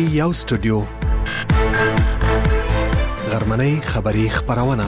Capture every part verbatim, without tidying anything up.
یو سټوډیو غرمنۍ خبری خبرونه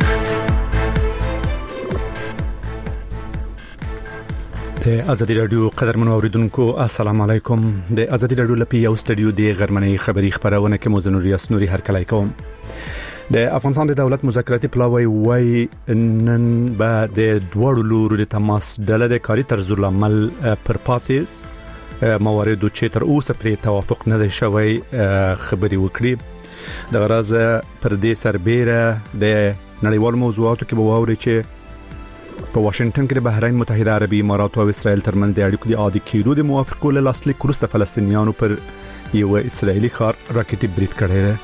د ازادي رادیو قدرمن اوریدونکو السلام علیکم د ازادي رادیو لپاره یو سټوډیو د غرمنۍ خبری خبرونه کې موزنور یاسنوري هر کله کوم د افغانستان د دولت مذاکراتي پلاوی وای نن به د دوړو لورو د تماس ډله د کاری طرز العمل پر پاتې موارد چې تر اوسه پرې توافق نه شوی خبري وکړي د غرض پر دې سربېره د نړیوال موضوعاتو کې به ووري چې په واشنگټن کې د بحرین متحده عربي امارات او اسرائیل ترمنځ د اړیکو د عادي کېدو د موافقو له لاسلیک وروسته فلسطینیانو پر یو اسرائیلي ښار راکټي برید کړی دی.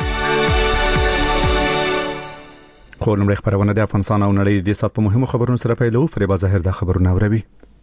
خو نمبر خبرونه د افغانستان او نړۍ د سات په مهمو خبرونو سره پیلو. فریبا ظاهر د خبرونه اوروي.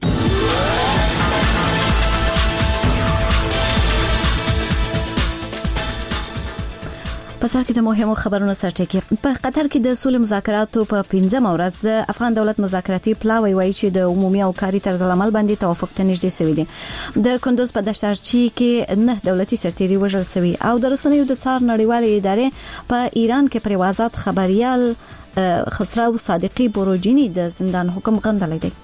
په سر کې د مهمو خبرونو سرټکی. په قطر کې د سولې مذاکراتو په پنځمه ورځ د افغان دولت مذاکراتي پلاوی وایي چې د عمومي او کاري طرز العمل باندې توافق ته نږدې شوی دی. د کندوز په دشتارچی کې نه دولتي سرتیري وژل شوی او د رسنیو د څار نړیوال ادارې په ایران کې پروازات خبريال خسرو صادقي بروجيني د زندان حکم غندل دی.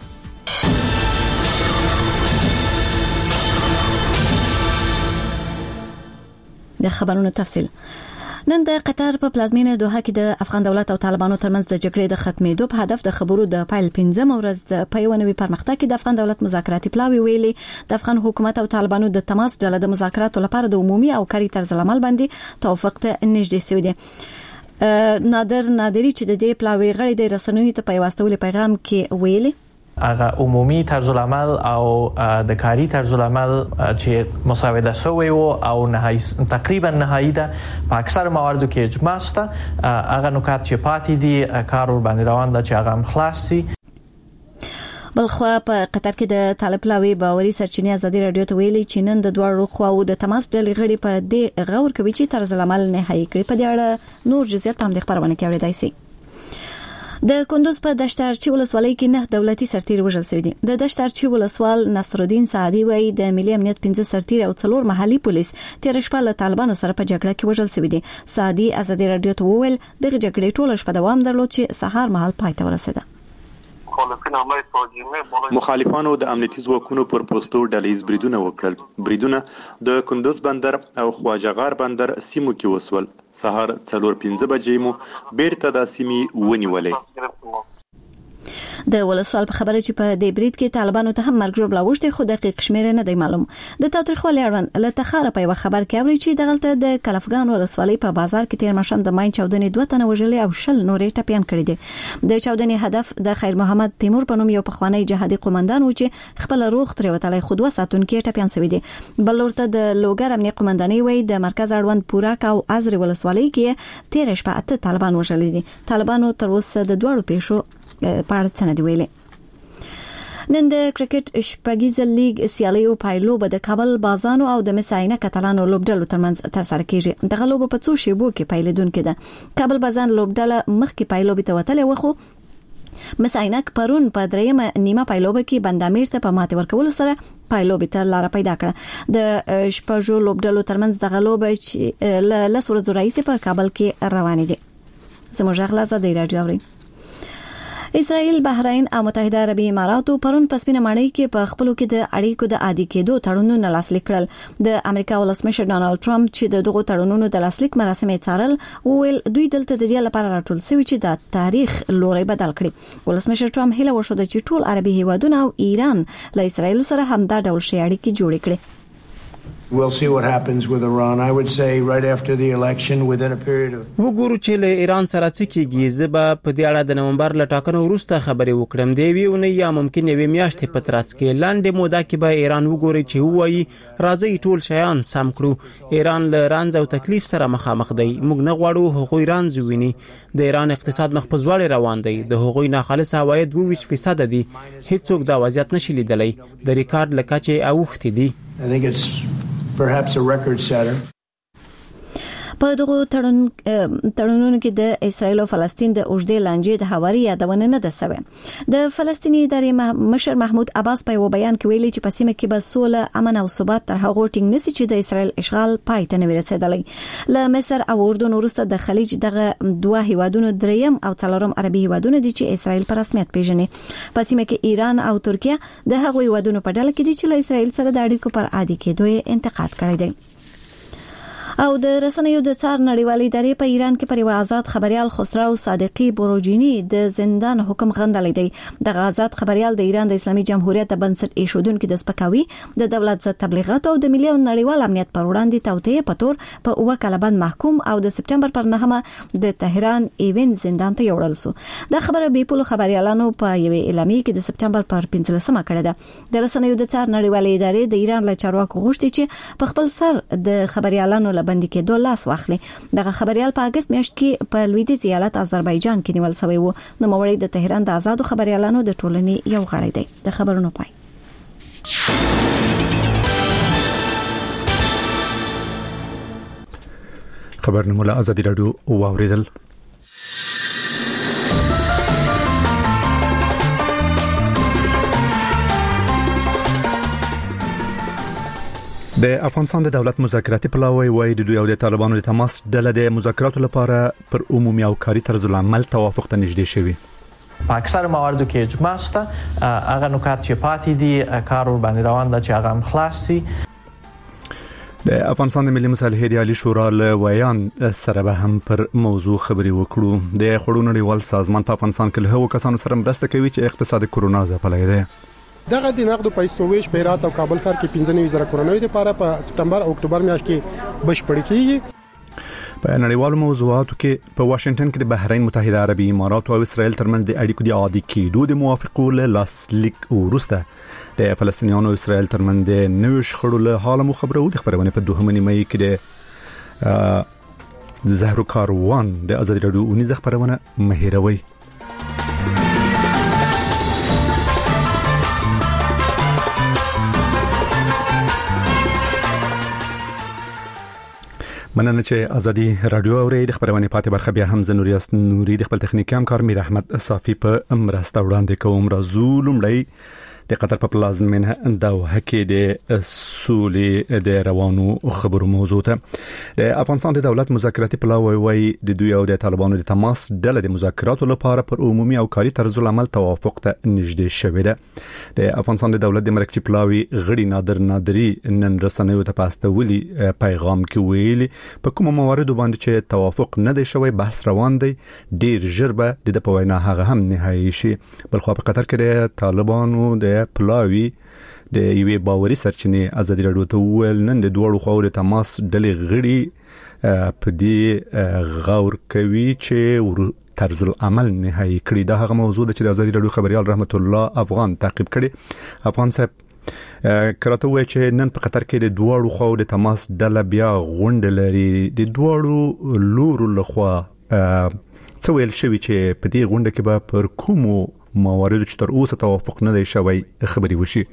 د خبرونو تفصیل. نن د قطر په پلازمینه دوحه کې د افغان دولت او طالبانو ترمنځ د جګړې د ختمېدو په هدف د خبرو د پایل پنځم ورځ د پیونوي پرمختګ کې د افغان دولت مذاکراتي پلاوی ویلي د افغان حکومت او طالبانو د تماس ډله د مذاکراتو لپاره د عمومي او کاري طرز العمل باندې توافق ته نږدې شوی دی. نادر نادری چې د دې پلاوی غړي د رسنیو ته په واسطه پیغام کې ویلي هغه عمومي طرز العمل او د کاری طرز العمل چې مساوده شوی او او نهایی تقریبا نهایی ده په اکثر مواردو کې اجماع شته. هغه نکات چې پاتې دي کار ور باندې روان ده چې هغه خلاص شي. بلخو په قطر کې د طالب لاوی باوري سرچینې ازادي رادیو ته ویلي چې نن د دوه خواو د تماس ډلې غړي په دې غور کوي چې طرز العمل نهایی کړي. په دې اړه نور جزئیات هم د خبرونه کې اورېدای شي. د کندوز په دشتارچی ولسوالۍ کې نه دولتي سرتیري وژل شوی دي. د دشتارچی ولسوال نصر الدین سعدي وایي د ملي امنیت پنځه سرتیري او څلور محلي پولیس تیر شپه له طالبانو سره په جګړه کې وژل شوی دي. سعدي ازادي رادیو ته وویل د جګړې ټول شپه دوام درلود چې سهار مهال پای ته ورسېده. مخالفانو د امنیتي ځواکونو پر پوسټو ډلېز بریدونه وکړل. بریدونه د کندوز بندر او خواجهغار بندر سیمو کې وسول. سهار څلور پنځه بجې مو بیرته د سیمې ونیولې. د ولسوال په خبره چې په دې برید کې طالبانو ته هم مرګ جوړ لاوښته خو دقیق شمیر نه دی معلوم. د تاریخوالي اړوند له تخاره په یو خبر کې اوري چې دغلته د کلفګان ولسوالۍ په بازار کې تیر مشم د ماین چودنې دوه تنه وژلي او شل نورې ټپيان کړي دي. د چودنې هدف د خیر محمد تیمور په نوم یو پخوانی جهادي قومندان و چې خپل روغ تر وتلای خود وساتون کې ټپيان شوی دي. بل ورته د لوګر امنیه قومنداني وای د مرکز اړوند پوراک او ازر ولسوالۍ کې تیر شپه اته طالبان وژلي دي. طالبانو تر اوسه د دوړو پیښو په اړه څه نه دی ویلي. نن د کرکټ شپږیزه لیګ سیالیو پایلو به د کابل بازانو او د مساینه کتالانو لوبډلو ترمنځ تر سره کیږي. د غلوب په څو شیبو کې پایلیدونکو ده. کابل بازان لوبډله مخکې پایلو به توتل وخو مساینه پرون په دریمه نیمه پایلو کې بندامیر ته په ماته ورکول سره پایلو به ته لار پیدا کړه. د شپږو لوبډلو ترمنځ د غلوب چې ل لسورز رئیس په کابل کې روان دي. زموږ غلازه دی رادیو اوري. اسرائیل، بحرین او متحده عربي اماراتو پرون په سپینه ماڼۍ کې په خپلو کې د اړیکو د عادي کېدو تړونونه لاسلیک کړل. د امریکا ولسمشر ډانلډ ټرمپ چې د دغو تړونونو د لاسلیک مراسم یې څارل وویل دوی دلته د دې لپاره راټول شوي چې د تاریخ لوري بدل کړي. ولسمشر ټرمپ هیله وشوده چې ټول عربي هیوادونه او ایران له اسرائیل سره همدا ډول شي اړیکې جوړې کړي. We'll see what happens with Iran. I would say right after the election within a period of وګورو چې له ایران سره څه کیږي. زبا په دې اړه د نومبر له ټاکنو وروسته خبرې وکړم. دی ویونه یا ممکن یوې میاشتې په ترڅ کې لاندې موده کې به ایران وګوري چې وایي راځي ټول شیان سم کړو. ایران له رانځ او تکلیف سره مخامخ دی. موږ نه غواړو هغوی رانځ وویني. د ایران اقتصاد مخ په ځوړ روان دی. د هغوی ناخالص عواید وویش فیصد دي. هیڅوک دا وضعیت نشي لیدلی. د ریکارډ لکه چې اوښتي دي. I think it's perhaps a record setter. په دغه تړون تړونونو کې د اسرایل او فلسطین د اوږدې لانجې د هواري یادونه نه ده شوې. د فلسطیني ادارې مشر محمود عباس په یو بیان کې ویلي چې په سیمه کې به سوله، امن او ثبات تر هغه ټینګ نشي چې د اسرایل اشغال پای ته نه ورسېدلی. له مصر او اردن وروسته د خلیج دغه دوه هیوادونو دریم او څلورم عربي هیوادونه دي چې اسرایل په رسمیت پیژني. په سیمه کې ایران او ترکیه د هغو هیوادونو په ډله کې دي چې له اسرایل سره د اړیکو پر عادي کېدو انتقاد کړی دی. او د رسنیو د څار نړیوالې ادارې په ایران کې پر یو آزاد خبريال خسرو صادقي بروجینی د زندان حکم غندلې دی. د آزاد خبريال د ایران د اسلامي جمهوریت د بنسټ ایښودونکو د سپکاوي، د دولت ضد تبلیغات او د ملي او نړیوال امنیت پر وړاندې توطئه په تور په اوه کاله باندې محکوم او د سپټمبر پر نهمه د تهران ایون زندان ته یوړل شو. د خبره بي پولو خبريالانو په یوې اعلامیه کې د سپټمبر پر پنځلسمه کړه ده. د رسنیو د څار نړیوالې ادارې د ایران له چارواکو غوښتي چې په خپل سر د خبريالانو بندي کېدو لاس واخلي. دغه خبريال په اگست میاشت کې په لویدیځ ایالت آذربایجان کې نیول شوی و. نو موړی د تهران د آزادو خبريالانو د ټولنې یو غړی دی. د خبرونو پای. خبرنامه له ازادي رادیو واوریدل. د افغانستان د دولت مذاکراتي پلاوی وایي د دوی او د طالبانو د تماس ډله د مذاکراتو لپاره پر عمومي او کاري طرز العمل توافق ته نږدې شوی. په اکثر مواردو کې اجماع شته. هغه نکات چې پاتې دي کار ور باندې روان ده چې هغه هم خلاص شي. د افغانستان د ملي مصالحې د عالی شورا له ویان سره به هم پر موضوع خبري وکړو. د خړو نړیوال سازمان په افغانستان کې له هغو کسانو سره مرسته کوي چې اقتصاد کرونا ځپلی دی. دغه د نقد پیسو ویش په هرات او کابل ښار کې پنځه نوي زره کورنۍ لپاره په سپټمبر او اکتوبر میاشت کې بشپړ کیږي. په نړیوالو موضوعاتو کې په واشنگټن کې د بحرین متحده عربي امارات او اسرائیل ترمنځ د اړیکو د عادي کېدو د موافقو له لاسلیک وروسته د فلسطینیانو او اسرائیل ترمنځ د نوو شخړو له حاله مو خبرو د خبرونه په دوهمه نیمه کې د زهرو کاروان د ازادي رادیو اونیز خبرونه مهیروي. مننه چې ازادي رادیو اوري. د خبرونه پاتې برخه بیا هم زنوریاس نوري د خپل تخنیکی همکار میر احمد صافي په مرسته وړاندې کوم. راځو لومړی د قطر په پلازمینه دوحه کې د سولې د روانو خبرو موضوع ته. د افغانستان د دولت مذاکراتي پلاوی وایي د دوی او د طالبانو د تماس ډله د مذاکراتو لپاره پر عمومي او کاري طرز العمل توافق ته نږدې شوې ده. د افغانستان د دولت د مرکزي پلاوی غړي نادر نادری نن رسنیو ته پاستولي پیغام کې ویلي په کوم مواردو باندې چې توافق نه دی شوی بحث روان دی. ډیر ژر به د په وینا هغه هم نهایی شي. بل خو په قطر کې د طالبانو د پلاوی د یوې باوري سرچینې ازادي رادیو ته ویل نن د دوړو خو د تماس ډلې غړي په دې غور کوي چې طرز العمل نهایی کړي. دا هغه موضوع ده چې د ازادي رادیو خبريال رحمت الله افغان تعقیب کړي. افغان صاحب کراته وایي چې نن په قطر کې د دوړو خو د تماس ډله بیا غونډه لري. د دوړو لورو لخوا څه ویل شوی چې په دې غونډه کې به پر کومو مواردو چې تر اوسه توافق نه دی شوی خبري وشي.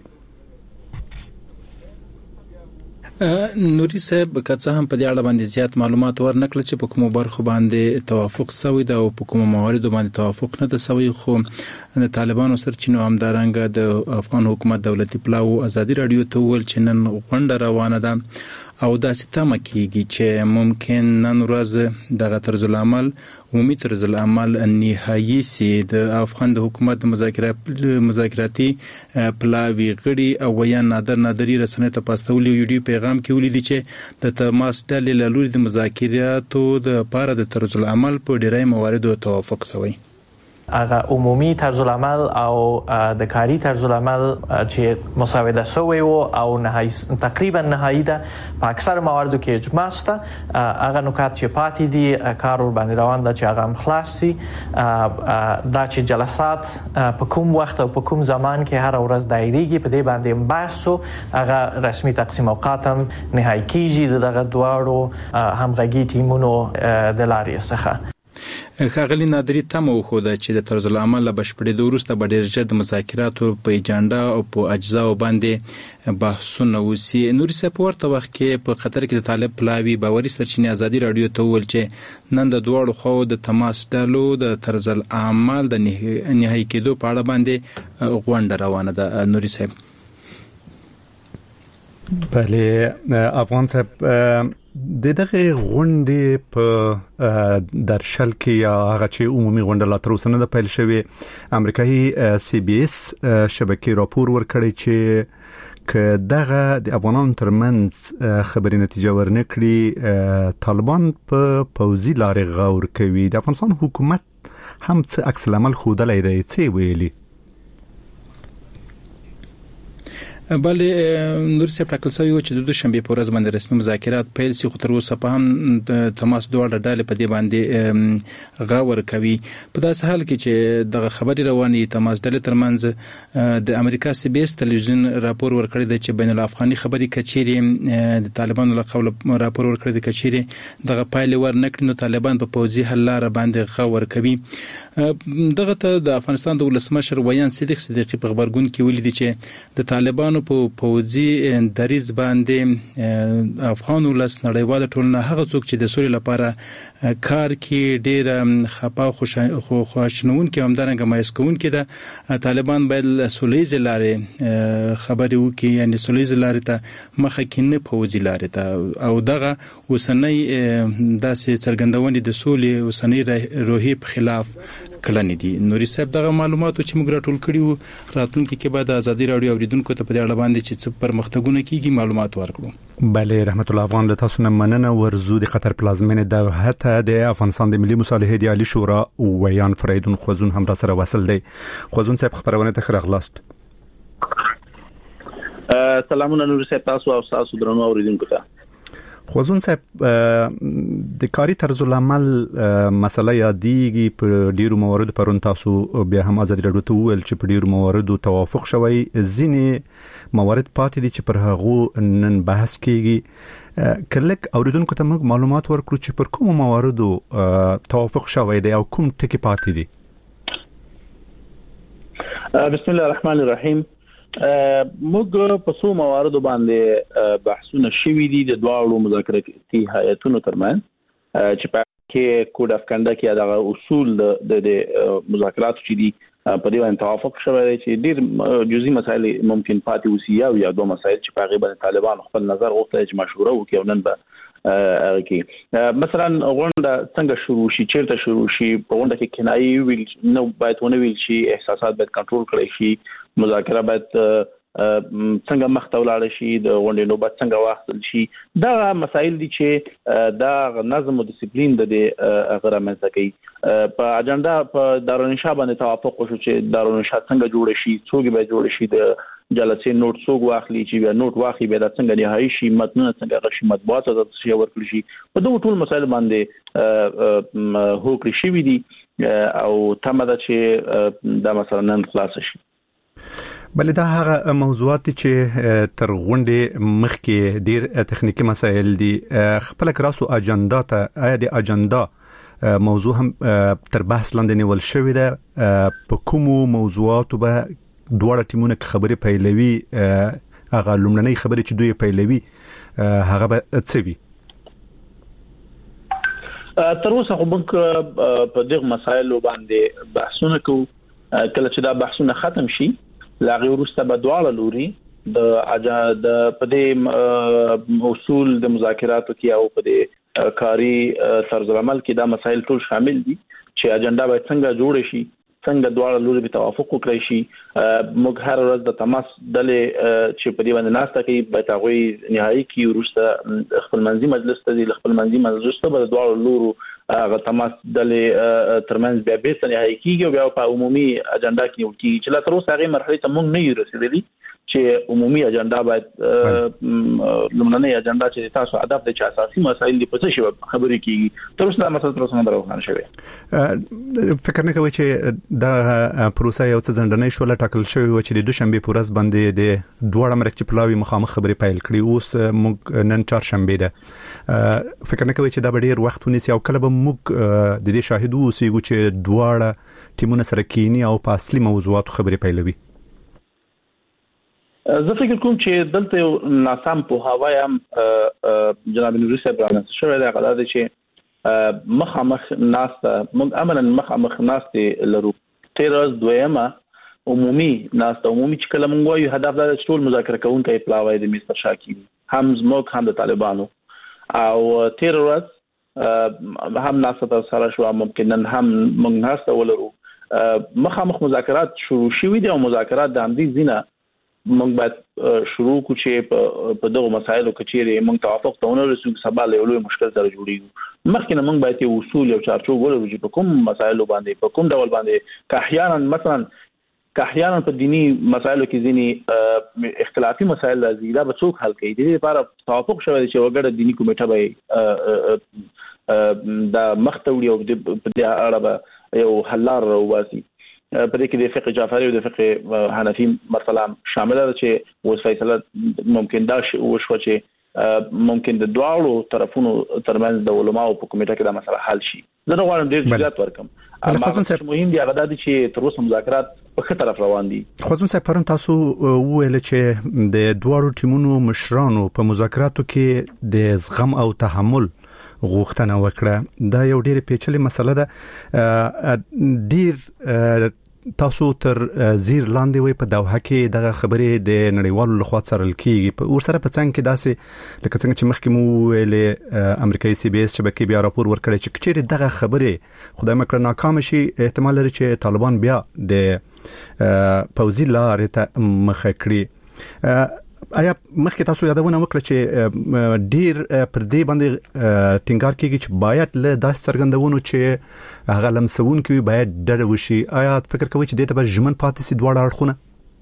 نوري صاحب کڅه هم په دې اړه باندې زیات معلومات ورنکړل چې په کومو برخو باندې توافق شوی دا او په کومو مواردو باندې توافق نه ده شوی. خو د طالبانو سرچینو همدارنګه د افغان حکومت دولتي پلاو ازادي رادیو ته ویل چې نن غونډه روانه ده او دا ستامه کیږي چې ممکن نن ورځ دغه طرز العمل عمومي طرز العمل نهایی سي. د افغان د حکومت مذاکرات مذاکراتي پلاوی غړي او ویا نادر نادری رسنیو ته پاستولي ویډیو پیغام کې ولیدي چې د تماس ډلې له لوري د مذاکراتو د پاره د طرز العمل په ډیری مواردو توافق شوی. هغه عمومي طرز العمل او د کاری طرز العمل چې مساوده شوی او او نهایی تقریبا نهایی ده. په اکثر مواردو کې اجماع شته. هغه نکات چې پاتې دي کار ور باندې روان ده چې هغه هم خلاص شي. دا چې جلسات په کوم وخت او په کوم زمان کې هر ورځ دایریږي په دې باندې بحث شو. هغه رسمي تقسیم اوقات هم نهایی کیږي دغه دواړو همغږي ټیمونو د لارې څخه. ښاغلي نادري تمه وښوده چې د طرز العمل له بشپړېدو وروسته به ډېر ژر د مذاکراتو په اجنډا او په اجزاو باندې بحثونه وشي. نوري صاحب په ورته وخت کې په قطر کې د طالب پلاوي باوري سرچینې ازادي راډیو ته وویل چې نن د دواړو خواو د تماس ډلو د طرز العمل د نهایي کېدو په اړه باندې غونډه روانه ده. نوري صاحب بله افغان صاحب د دغه غونډې په درشل کې یا هغه چې عمومي غونډه لا تر اوسه نه ده پیل شوې، امریکایي سی بي اس شبکې راپور ورکړی چې که دغه د افغانانو ترمنځ خبري نتیجه ورنکړي طالبان په پوځي لارې غور کوي. د افغانستان حکومت هم څه عکس العمل ښودلی دی، څه ویلي؟ بله نور صاحب ټاکل شوی و چې د دوشنبې په ورځ باندې رسمي مذاکرات پیل شي، خو تر اوسه په هم تماس دواړه ډلې په دې باندې غور کوي. په داسې حال کې چې دغه خبرې روانې تماس ډلې ترمنځ د امریکا سی بي اس تلویزیون راپور ورکړی دی چې بین الافغاني خبرې کچېرې د طالبانو له قوله راپور ورکړی دی کچېرې دغه پایلې ورنکړي نو طالبان په پوځي حل لاره باندې غور کوي. دغه ته د افغانستان د ولسمشر ویان صدیق صدیقي په خبرګون کې ویلي دي چې د طالبانو په پوځي دریځ باندې افغان ولس نړیواله ټولنه هغه څوک چې د سولې لپاره کار کوي ډېر خپه خو خواشینونکي همدارنګه مایوس کوونکي ده. طالبان باید سولهییزې لارې خبرې وکړي، یعنې سولهییزې لارې ته مخه کړي نه پوځي لارې ته، او دغه اوسنۍ داسې څرګندونې د سولې اوسنۍ روحیې په خلاف کړنې دي. نوري صاحب دغه معلوماتو چې موږ راټول کړي وو راتلونکي کې به د ازادي راډیو اوریدونکو ته په دې اړه باندې چې څه پرمختګونه کیږي معلومات ورکړو. بله رحمت الله افغان له تاسو نه مننه. ورزو د قطر پلازمینې د هته د افغانستان د ملي مصالحې د عالی شورا ویان فریدون خوزون هم را سره وصل دی. خوزون صاحب خبرونه ته خیر غلاست. سلامونه نور صاحب تاسو او تاسو درنو اوریدونکو ته. خوزون صاحب د کاری طرز العمل مسله یادېږي په ډیرو مواردو پرون تاسو بیا هم ازادي راډیو ته وویل چې په ډیرو مواردو توافق شوی، ځینې موارد پاتې دي چې پر هغو نن بحث کیږي. کلک اوریدونکو ته موږ معلومات ورکړو چې پر کوم مواردو توافق شوی دی او کوم ټکي پاتې دي. بسم الله الرحمن الرحیم. موږ په څو مواردو باندې بحثونه شوي دي د دواړو مذاکراتي هیئتونو ترمنځ چې په کې کوډ اف کنډاکټ یا د اصول د مذاکراتو چې دي په دې باندې توافق شوی دی چې ډېر جزئي مسایل ممکن پاتې وسی او یا دوه مسایل چې په هغه باندې طالبان خپل نظر غوښتل چې مشوره وکړي او نن به هغه کې مثلا غونډه څنګه شروع شي، چیرته شروع شي، په غونډه کې کنایي ویل نو باید ونه ویل شي، احساسات باید کنټرول کړئ شي، مذاکره باید څنګه مخته ولاړ شي، د غونډې نوبت څنګه واخیستل شي. دا مسایل دي چې دا نظم او ډیسپلین د هغه رامنځته کوي. په اجنډا په دارالانشا باندې توافق وشو چې دارالانشا څنګه جوړ شي، څوک به جوړ شي، د جلسې نوٹ څوک واخلي، چې بیا نوٹ واخلي بیا څنګه نهایي شي، متن څنګه غشي، مطبوعات ته شي ورکړي شي. په دوه ټول مسایل باندې هوکړي شي دي او تمه ده چې دا مثلا نن خلاص شي. بل دا هغه موضوعات چې تر غونډې مخکې ډیر تخنیکی مسایل دي. خپل کراسو اجنډا ته آیا د اجنډا موضوع هم تر بحث لاندې نیول شوې ده؟ په کومو موضوعاتو به دواړه ټیمونه خبرې پیلوي؟ هغه لومړنۍ خبرې چې دوی پیلوي هغه به څه وي؟ تر اوسه خو موږ په دغه مسایلو باندې بحثونه کوو. کله چې دا بحثونه ختم شي لاغي ورسته به دواړه لوري د اجا د پدې اصول د مذاکراتو کې او پدې کاری طرز عمل کې دا مسایل ټول شامل دي چې اجنډا باید څنګه جوړ شي، څنګه دواړه لوري به توافق وکړي شي. موږ هر ورځ د تماس ډلې چې په دې باندې ناسته کوي به تاسو نهایي کې ورسته خپل منځي مجلس ته د خپل منځي مجلس ته به دواړه لورو هغه تماس ډلې ترمنځ بیا به نهایي کېږي او بیا په عمومي اجنډا کې نیول کېږي چې لا تر اوسه هغه مرحله ته موږ نه یو رسیدلی چې عمومي اجنډا باید لمړنۍ اجنډا چې تاسو هدف د چا اساسي مسایل د پڅ شي خبرې کیږي تر اوسه مسله تر اوسه نه روښانه شوه. فکر نه کوي چې دا پروسه یو څه ځندنې شو لټکل شوی و چې د دوشنبه پورز باندې د دوړه مرکه پلاوی مخامخ خبرې پیل کړي اوس موږ نن چهارشنبه ده. فکر نه کوي چې دا ډیر وخت ونیسي او کله به موږ د دې شاهد اوسېږو چې دواړه ټیمونه سره کینی او په اصلي موضوعاتو خبرې پیلوي. زه فکر کوم چې دلته ناسم په هوا هم جناب نوري صاحب راغلی شوی دی غواړي چې مخامخ ناسته موږ عملاً مخامخ ناسته لرو تیرز دویمه عمومي ناسته عمومي چې کله موږ وایو هدف دا چې ټول مذاکره کوونکي پلاوی د مستر شاکي هم زموږ هم د طالبانو او تیرز هم ناسته سره شو ممکن هم موږ ناسته ولرو مخامخ مذاکرات شروع شوي دي او مذاکرات د همدې زینه موږ باید شروع کو چې په دغه مسایلو کې چې موږ توافق ته ونرسو سبا له لوی مشکل سره جوړیږي مخکې موږ باید یو اصول یو چارچوب ولرو چې په کوم مسایلو باندې په کوم ډول باندې که احیانا مثلا که احیانا په دینی مسایلو کې ځینی اختلافي مسایل راځي دا به څوک حل کوي د دې لپاره توافق شوی چې وګړه دینی کمیټه به دا مختوړي او په دې اړه به یو حلار راوځي. په دې کې د فقه جعفری او د فقه حنفي مرتله شامل ده چې اوس فیصله ممکن دا وشو چې ممکن د دواړو طرفونو ترمنځ د علماو په کمیټه کې دا مسله حل شي. زه نه غواړم ډېر زیات ورکم اما مهم دی هغه د چې تر اوسه مذاکرات په ښه طرف روان دي. خو ځم پرون تاسو وویل چې د دواړو ټیمونو مشرانو په مذاکراتو کې د زغم او تحمل غوښتنه وکړه. دا یو ډېر پیچلې مسله ده. ډېر تاسو تر زیر لاندې وي په دوحه کې دغه خبرې د نړیوالو لخوا څارل کیږي په ورسره په څنګه کې داسې لکه څنګه چې مخکې مو ویلې امریکایي سی بي اس شبکې بیا راپور ورکړی چې کچېرې دغه خبرې خدای مکړه ناکام شي احتمال لري چې طالبان بیا د پوځي لارې ته مخه کړي. آیا مخکې تاسو یادونه وکړه چې ډیر پر دې باندې ټینګار کیږي چې باید له داس څرګندونو چې هغه لمسون کوي باید ډېر وشي. آیا فکر کوئ چې دې ته به ژمن پاتې سي دواړه اړخونه؟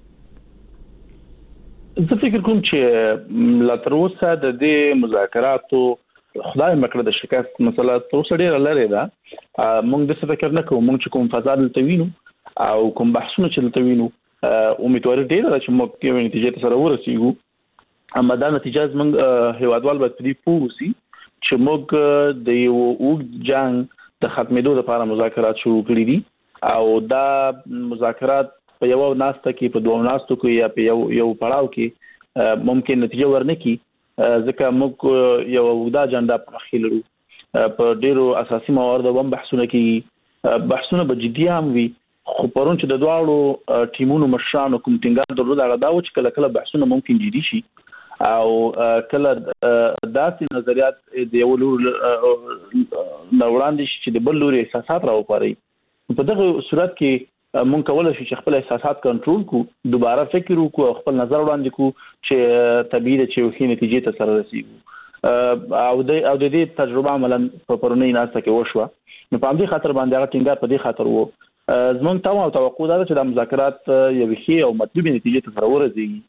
زه فکر کوم چې لا تر اوسه د دې مذاکراتو خدای مکړه د شکست مسله تر اوسه ډېره لري ده. موږ د څه فکر نه کوو موږ چې کوم فساد لتوینو او کوم بحثونه چې لتوینو امیدوار ډیر چې موږ یو نتیجه سره ورسیږو اما دا نتیجه زموږ هیوادوال باید دې پوسی چې موږ د یو وګ جنگ د ختمېدو لپاره مذاکرات شروع کړي دي او دا مذاکرات په یو ناسته کې په دوه ناستو کې یا په یو یو پړاو کې ممکن نتیجه ورنکي ځکه موږ یو وګدا اجنډا په مخ کې لرو په ډیرو اساسي مواردو باندې بحثونه کې بحثونه به جدي هم وي. خو پرون چې د دواړو ټیمونو مشرانو کوم ټینګار درلود هغه دا و چې کله کله بحثونه ممکن جدي شي او کله داسې نظریات د یو لور نوړاندې شي چې د بل لوري احساسات راوپاري. په دغه صورت کې مونږ کولای شو چې خپل احساسات کنټرول کو دوباره فکر وکړو خپل نظر وړاندې کو چې طبيعي چې یو ښه نتیجې ته سره رسیږو او د او د دې تجربه عملاً په پرونی ناسته کې وشوه. نو په دې خاطر باندې هغه ټینګار په دې خاطر وو زمونږ ته او توقع ده چې د مذاکرات یو ښه او مطلوبه نتیجه ته سره ورسیږي.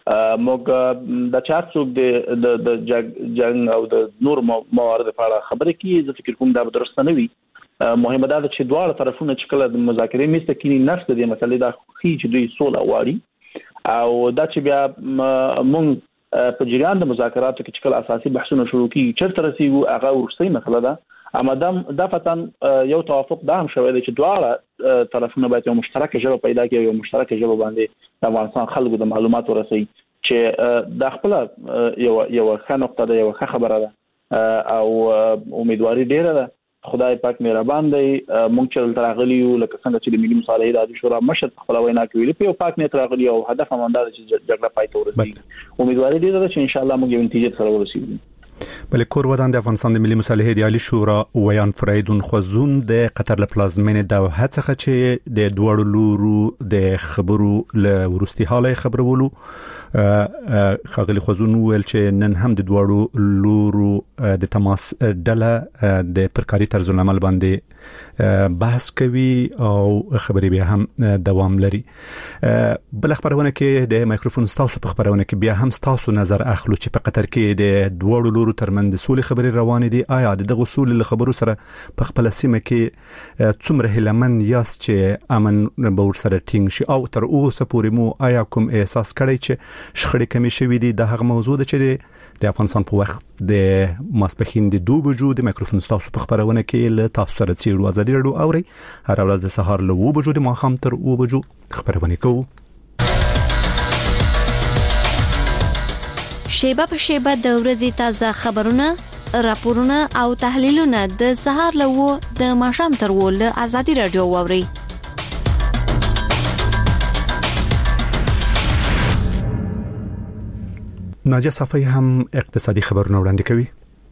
موږ د چارڅوک د د جنگ او د نور موارد په اړه خبرې کوي. زه فکر کوم دا به درسته نه وي. مهمه ده چې دواړه طرفونه چې کله د مذاکرې میسته کې نفس د مسلې د خې چې دوی سوله غواړي او دا چې بیا موږ په جریان د مذاکراتو کې چې کله اساسي بحثونه شروع کیږي چیرته رسیږو هغه ورسې مسله ده. اما دا فتن یو توافق دا هم شوی دی چې دواړه طرفونه باید یو مشترک ژبه پیدا کړي یو مشترک ژبه باندې د افغانستان خلکو د معلومات ورسي چې د خپل یو یو ښه نقطه ده یو ښه خبره ده او امیدواري ډیره ده. خدای پاک مهربان دی. مونږ چې ترغلی یو لکه څنګه چې د ملي مصالحې د عادي شورا مشر خپل وینا کوي په پاک نیت راغلی او هدف هم دا چې جګړه پای ته ورسیږي. امیدواري دي چې ان شاء الله موږ یو نتیجه سره ورسیږو. بل کور ودان د افغانستان د ملي مصالحې د عالی شورا ویان فریدون خوزون د قطر له پلازمینې د هڅه چې د دوړو لورو د خبرو له ورستي حاله خبرولو خاغلی خوزون ویل چې نن هم د دوړو لورو د تماس ډله د پرکاري طرز العمل باندې بحث کوي او خبري بیا هم دوام لري. بل خبرونه کې د مایکروفون ستاسو په خبرونه کې بیا هم ستاسو نظر اخلو چې په قطر کې د دوړو لورو ترمن د سولې خبري روانې دي. آیا د دغه سولې له خبرو سره په خپل سیمه کې څومره هلمن یاست چې امن به ورسره ټینګ شي او تر اوسه پورې مو آیا کوم احساس کړی چې شخړې کمی شوې دي؟ د هغه موضوع ده چې د افغانستان په وخت د ماسپخین د دوه بجو د مایکروفون ستاسو په خبرونه کې له تاسو سره چیرو ازادي راډیو اوري هر ورځ د سهار له دوه بجو د ماښام تر اوه بجو خبرونه کوو. شیبه په شیبه د ورځې تازه خبرونه، راپورونه او تحلیلونه د سهار له وو د ماښام تر وو له ازادي راډیو اوري. ناجه صافی هم اقتصادي خبرونه وړاندې کوي.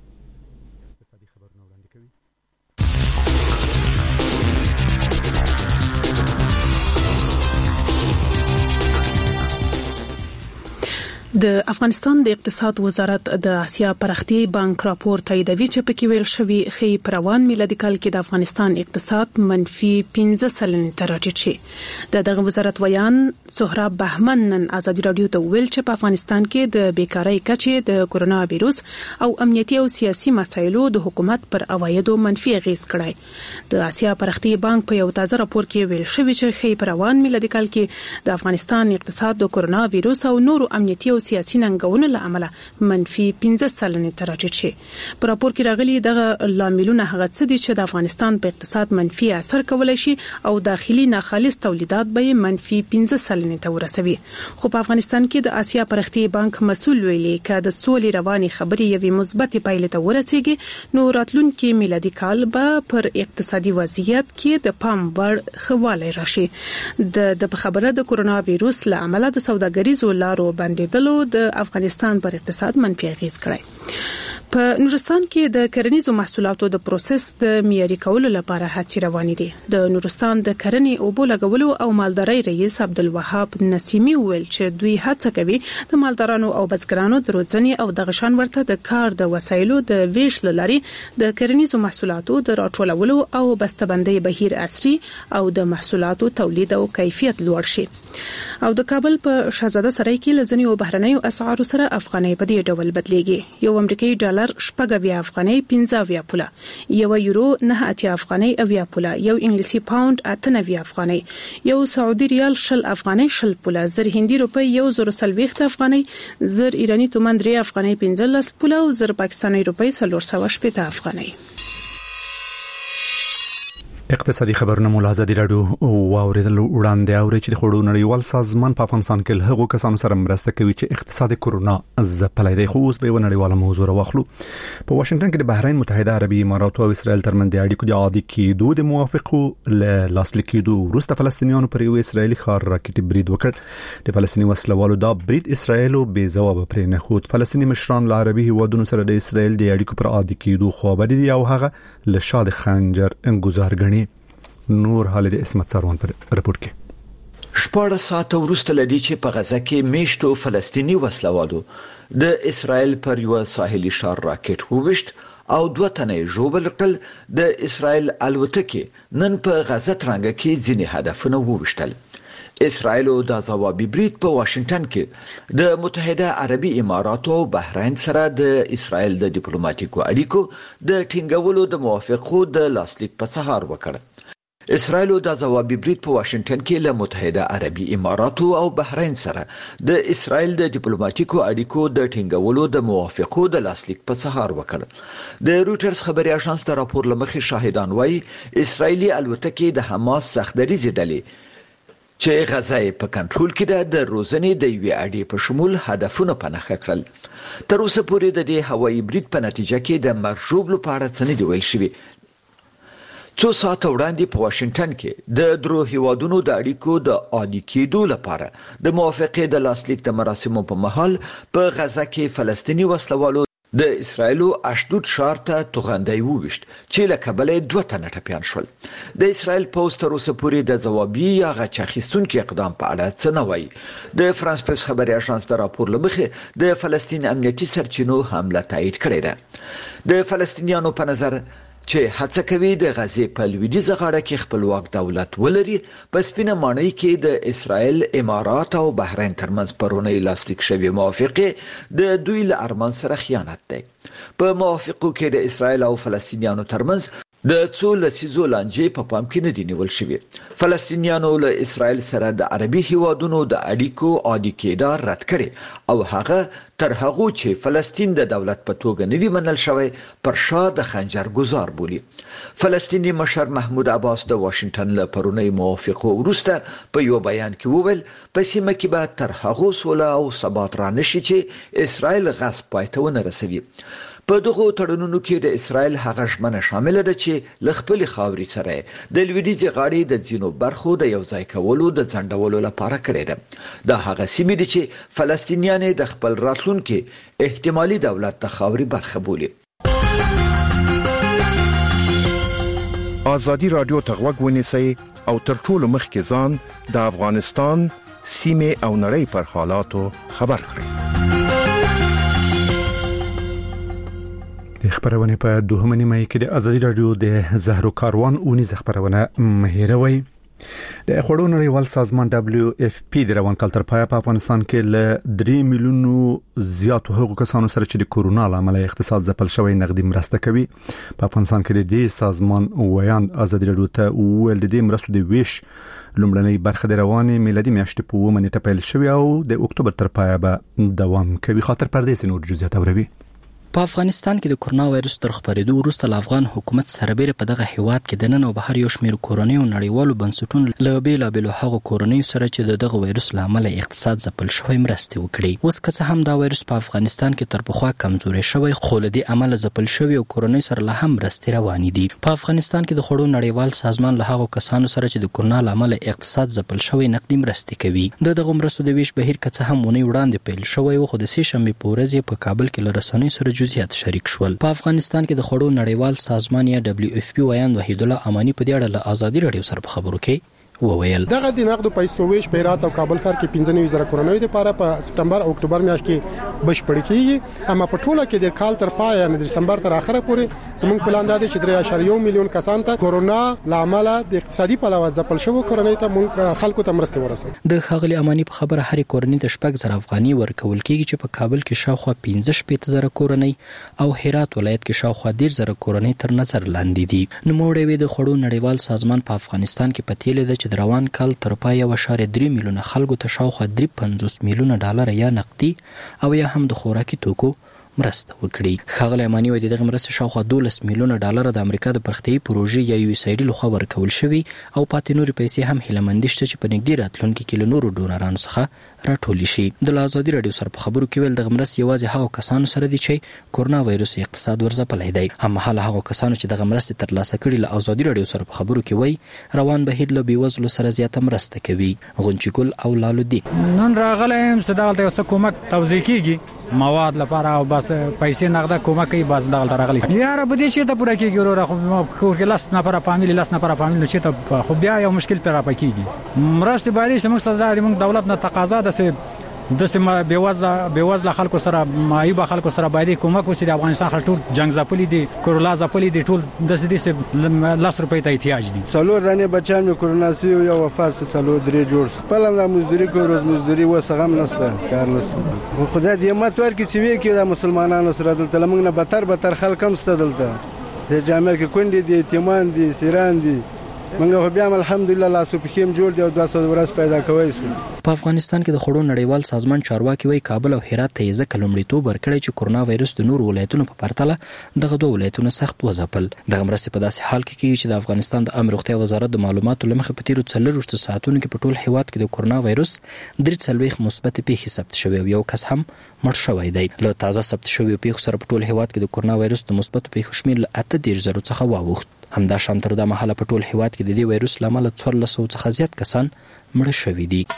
د افغانستان د اقتصاد وزارت د اسیا پرختي بانک راپور تاییدوي چې پکې ویل شوی خي پروان میلادي کال کې د افغانستان اقتصاد منفي پنځه سلنه ته راټیټ شي. د دغه وزارت ویان سهراب بهمن نن ازادي راډیو ته ویل چې په افغانستان کې د بیکارۍ کچې د کورونا وایروس او امنیتي او سیاسي مسایلو د حکومت پر عوایدو منفي اغیز کړی. د اسیا پرختي بانک په یو تازه راپور کې ویل شوی چې خي پروان میلادي کال کې د افغانستان اقتصاد د کورونا وایروس او نورو امنیتي او سیاسي ننګونو له امله منفي پنځه سلنه ته راټیټ شي. په راپور کې راغلي دغه لاملونه هغه څه دي چې د افغانستان په اقتصاد منفي اثر کولای شي او داخلي ناخالص تولیدات به منفي پنځه سلنه ته ورسوي. خو په افغانستان کې د اسیا پرختي بانک مسؤل ویلي چې د سولې رواني خبرې یوې مثبت پایلې ته ورسیږي نو راتلونکي میلادي کال به پر اقتصادي وضعیت کې د پام وړ خواله راشي. د خبره د کورونا وایروس له امله د سوداګریزو لارو بندیدلو د افغانستان پر اقتصاد منفي اغیز کړی. په نورستان کې د کرنیزو محصولاتو د پروسس د معیاري کولو لپاره هڅې روانې دي. د نورستان د کرنې او اوبو لګولو او مالدارۍ رئیس عبدالوهاب نسیمی ویل چې دوی هڅه کوي د مالدارانو او بزګرانو د روزنې او د غشان ورته د کار د وسایلو د ویش لاري د کرنیزو محصولاتو د راټولولو او بسته‌بندۍ بهیر عصري او د محصولاتو تولید او کیفیت لوړ شي. او د کابل په شهزاده سرای کې لزنی او بهرنیو اسعارو سره افغانۍ په دې ډول بدلېږي. یو امریکایي ډالر شپږ اویا افغانۍ پنځه اویا پوله، یو یورو نه اتیا افغانۍ اویا پوله، یو انګلیسي پاوند اته نوي افغانۍ، یو سعودي ریال شل افغانۍ شل پوله، زر هندي روپی یو زر سلويخت افغانۍ، زر ایرانی تومان درې افغانۍ پنځلس پوله او زر پاکستاني روپی څلور سوه شپږ افغانۍ. اقتصادي خبرونه مو ازادي راډیو او اوریدل وړاندې اوري چې د خړو نړیوال سازمان په افغانستان کې هغه کسانو سره مرسته کوي چې اقتصاد کورونا ځپلای دی. خو اوس به ونړیواله موضوع واخلو. په واشنگټن کې د بحرین متحده عربي امارات او اسرائیل ترمنځ د اړیکو د عادي کېدو د موافقو له لاسلیک کېدو وروسته فلسطینیانو پر یو اسرایلی ښار راکټي برید وکړ. د فلسطیني وسلوالو دا برید اسرائیل به جواب پرې نه خود. فلسطیني مشران له عربي هیوادونو سره د اسرائیل د اړیکو پر عادي کېدو خو بد دي او هغه له شاد خنجر انګزار غني. نور حال د اسمت سروان پر رپورت کې شپږ ساعته وروسته لدی چې په غزه کې میشتو فلسطینی وسلوالو د اسرائیل پر یو ساحلي ښار راکټ ووشت او دوه تنې ژوبل کړل. د اسرائیل الوتکې نن په غزه ترانګه کې ځینې هدفونه ووشتل. اسرائیل د ځوابي برید په واشنگټن کې د متحده عربي اماراتو او بحرین سره د اسرائیل د ډیپلوماټیکو اړیکو د ټینګولو د موافقو د لاسلیک په سهار وکړ. اسرائیل د ځوابي برید په واشنگټن کې له متحده عربي اماراتو او بحرین سره د اسرائیل د ډیپلوماټیکو اړیکو د ټینګولو د موافقو د لاسلیک په سهار وکړ. د رويټرز خبري اژانس د راپور لمخې شاهدان وایي اسرائیلي الوتکې د حماس سختدریزې ډلې چې غزه په کنټرول کې د روزنې د یوې اړې په شمول هدفونه پنهخه کړل. تر اوسه پورې د دې هوایي برید په نتیجه کې د مرجوب لپاره څه نه دی ویل شوی. څو ساعته وړاندې په واشنگټن کې د درو هیوادونو د اړیکو د عادي کېدو لپاره د موافقې د لاسلیک د مراسمو په مهال په غزه کې فلسطیني وسلوالو د اسرایلو اشدود ښار ته توغندۍ وویشت چې له کبله دوه تنه ټپیان شول. د اسرایل پوسټ تر اوسه پورې د ځوابي یا غچ اخیستونکو اقدام په اړه څه نه وایي. د فرانس پریس خبري اژانس د راپور لمخې د فلسطین امنیتي سرچینو حمله تایید کړې ده. د فلسطینیانو په نظر چې هڅه کوي د غزې په لویدیځه غاړه کې خپلواک دولت ولري، په سپینه ماڼۍ کې د اسرایل، امارات او بحرین ترمنځ پرونی لاسلیک شوی موافقه د دوی له ارمان سره خیانت دی. په موافقو کې د اسرایل او فلسطینیانو ترمنځ د څو لسیزو لانجې په پام کې نه دی نیول شوی. فلسطینیانو له اسرایل سره د عربي هیوادونو د اړیکو عادي کېدار رد کړي او هغه تر هغه چې فلسطین د دولت په توګه نوی منل شوی پر شا د خنجر گزار بولی. فلسطینی مشر محمود عباس د واشنگټن له پرونی موافقو وروسته په یو بیان کې وویل په سیمه کې به تر هغه سوله او ثبات را نشي چې اسرایل غصب پای ته ونه رسوي. په دغه تړونونو کې د اسرایل هغه ژمنه شامل ده چې لخپل خاوري سره د لویدیځ غاړي د ځینو برخو د یو ځای کولو د ځنډولو لپاره کړې ده. دا هغه سیمې دي چې فلسطینیان د خپل راتلونکي احتمالي دولت د خاوري برخه بولي. آزادی رادیو ته غوږ ونیسئ او تر ټولو مخکې ځان د افغانستان سیمې او نړۍ پر حالاتو خبر کړئ. خبرونه په دوهمه نیمه کې د ازادي رادیو د زهرو کاروان اونیز خبرونه مهیروي. د خړو نړیوال سازمان دبليو اف پی د روان کال تر پایه په افغانستان کې له درې میلیونو زیات حقوق کسانو سره چې د کورونا لامل اقتصاد ځپل شوی نقدي مرسته کوي. په افغانستان کې د دې سازمان ویان ازادي رادیو ته ویل د دې مرستو د ویش لومړنۍ برخه د رواني میلادي میاشتې په ومه نیټه پیل شوی او د اکتوبر تر پایه به دوام کوي. خاطر پردیس نور جزئیات اوروي. په افغانستان کې د کورونا وایرس تر خپرېدو وروسته له افغان حکومت سره په دغه هیواد کې د نن او بهر یو شمېر کورنۍ او نړیوالو بنسټونو له بیلابېلو هغو کورنۍ سره چې د دغه وایرس له امله اقتصاد ځپل شوی مرستې وکړي. اوس که څه هم دا وایرس په افغانستان کې تر پخوا کمزوری شوی، خو له دې امله ځپل شوی او کورنۍ سره له هم مرستې روانې دي. په افغانستان کې د خړو نړیوال سازمان له هغو کسانو سره چې د کورونا له امله اقتصاد ځپل شوی نقدي مرستې کوي. د دغه مرستو د ویش بهیر که څه هم ونې وړاندې پیل شوی و، خو د سې شنبې په ورځ په کابل کې له رسنیو سره جزئیات شریک شول. په افغانستان کې د خړو نړیوال سازمان یا دبليو اف پی ویان وحید الله امانی په دې اړه له ازادي رادیو سره په خبرو کې وویل. دغه د نقد پیسو ویش په هرات او کابل ښار کې پنځه نوي زره کورنۍ لپاره په سپټمبر او اکتوبر میاشت کې بشپړ کیږي. اما په ټوله کې د کال تر پایه نه د دسمبر تر اخره پورې زموږ پلان دی چې درې اعشاریه یو میلیون کسان ته کورونا لامل د اقتصادي پلوه ځپل شوی کورنۍ ته موږ خلکو ته مرسته ورسوو. د خغلی امانی په خبره هرې کورنۍ ته شپږ زره افغاني ورکول کیږي چې په کابل کې شاوخوا پنځه شپږ زره کورنۍ او هرات ولایت کې شاوخوا ډیر زره کورنۍ تر نظر لاندې دي. نو موړې وي د خړو نړیوال سازمان په افغانستان کې پتیلې د چې روان کال تر پایه و شارې درې میلیونه خلکو ته شاوخوا درې پنځوس میلیونه ډالر یا نقدي او یا هم د خوراکي توکو مرسته وکړي. ښاغلی امانی وایي دغه مرسته شاوخوا دولس میلیونه ډالر د امریکا د پرختیايي پروژې یا یو اس ای ډي لخوا ورکول شوي او پاتې نورې پیسې هم هیله شته چې په نږدې راتلونکي کې له نورو ډونرانو څخه راټولې شي. د ازادي رادیو سره په خبرو کې ویل دغه مرستې یوازې هغو کسانو سره دي چې کورونا وایرس اقتصاد ورځپلی دی. هممهاله هغو کسانو چې دغه مرستې ترلاسه کړي له ازادي رادیو سره په خبرو کې وایي روان بهیر له بېوزلو سره زیاته مرسته کوي. غنچي ګل او لالودین نن راغلی یم چې دغلته یو څه کومک توزیع کیږي مواد لپاره او بس پیسې نقده کومک کوي بس دغه راغلی یاره به دې شي ته پوره کیږي ورو خو کور کې لاس نه پر فامیلی لاس نه پر فامیلی چې ته خو بیا یو مشکل پر راپکیږي. مرستې باندې چې موږ ته د دولت نه تقاضا ده چې د سیمه بیوزله بیوزله خلکو سره مایوب خلکو سره باید کومک وشي. د افغانستان خلک ټول جنگ زپلي دي، کورونا زپلي دي، ټول د سدي سه لاس روپۍ ته احتیاج دي. څلور رانه بچان مې کورونا سی یو وفات څلور درې جوړ خپل د مزدوري کو روز مزدوري وسغم نسته کار نسته. خدای دې مت ورکړي چې وی کې د مسلمانانو سره دلته لمنګ نه بتر بتر خلک هم ست دلته د جامع کې کندې دي، یتیمان دي، سیران دي. منګه بیا الحمدلله لا سپکیم جوړ دی او دوه سوه ورځ پیدا کوي. په افغانستان کې د خړو نړیوال سازمان چارواکي وایي کابل او هرات ته یې ځکه لومړیتوب ورکړی چې کورونا وایرس د نورو ولایتونو په پرتله دغه دوه ولایتونه سخت وځپل. دغه مرستې په داسې حال کې کیږي چې د افغانستان د عامه روغتیا وزارت د معلوماتو له مخې په تیرو څلوېښتو ساعتونو کې په ټول هیواد کې د کورونا وایرس درې څلوېښت مثبت پیښې ثبت شوې او یو کس هم مړ شوی دی. له تازه ثبت شویو پیښو سره په ټول هیواد کې د کورونا وایرس د مثبتو پیښو شمېر له اته دېرش زرو څخه واوښت. همدا شان تر دا مهاله په ټول هیواد کې د دې وایرس له امله څوارلس سوه څخه زیات کسان مړه شوي دي.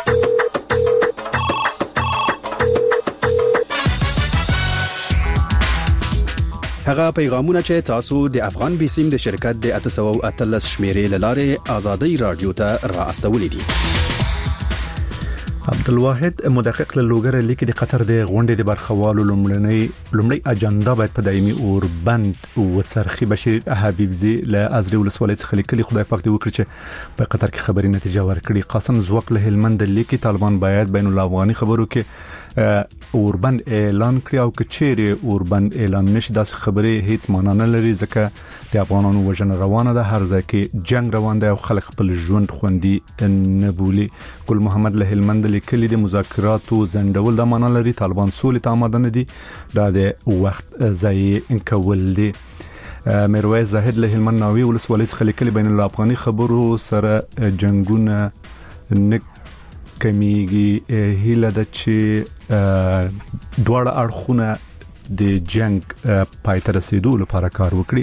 هغه پیغامونه چې تاسو د افغان بیسیم د شرکت د اته سوه او اتلس شمیرې لاره ازادي رادیو ته را استولې دي. عبدالواحد مدقق له لوګر لیکي د قطر د غونډې د برخوالو لومړنۍ لومړنۍ اجنډا باید په دایمي اوربند او څرخي بشیر حبیبزي له ازري ولسوالۍ څخه لیکلي خدای پاک دې وکړي چې په قطر کې خبري نتیجه ورکړي. قاسم زوق له هلمند لیکي طالبان باید بین الافغاني خبرو کې اوربند اعلان کړی او کچېره اوربند اعلان نشي داسې خبرې هیڅ معنا نه لري ځکه د افغانانو وژنه روانه ده هر ځای کې جنگ روان دی او خلک خپل ژوند خوندي نه بولي. ګل محمد له هلمند لیکلي د مذاکراتو زندول د معنا لري طالبان سولې ته آماده نه دي دا د وخت ضایع کول دي. میرویس زاهد له هلمند ناوی ولسوالۍ څخه لیکلي بین الافغاني خبرو سره جنگونه نه کمیږي هیله ده چې دواړه اړخونه د جنگ پای ته رسیدو لپاره کار وکړي.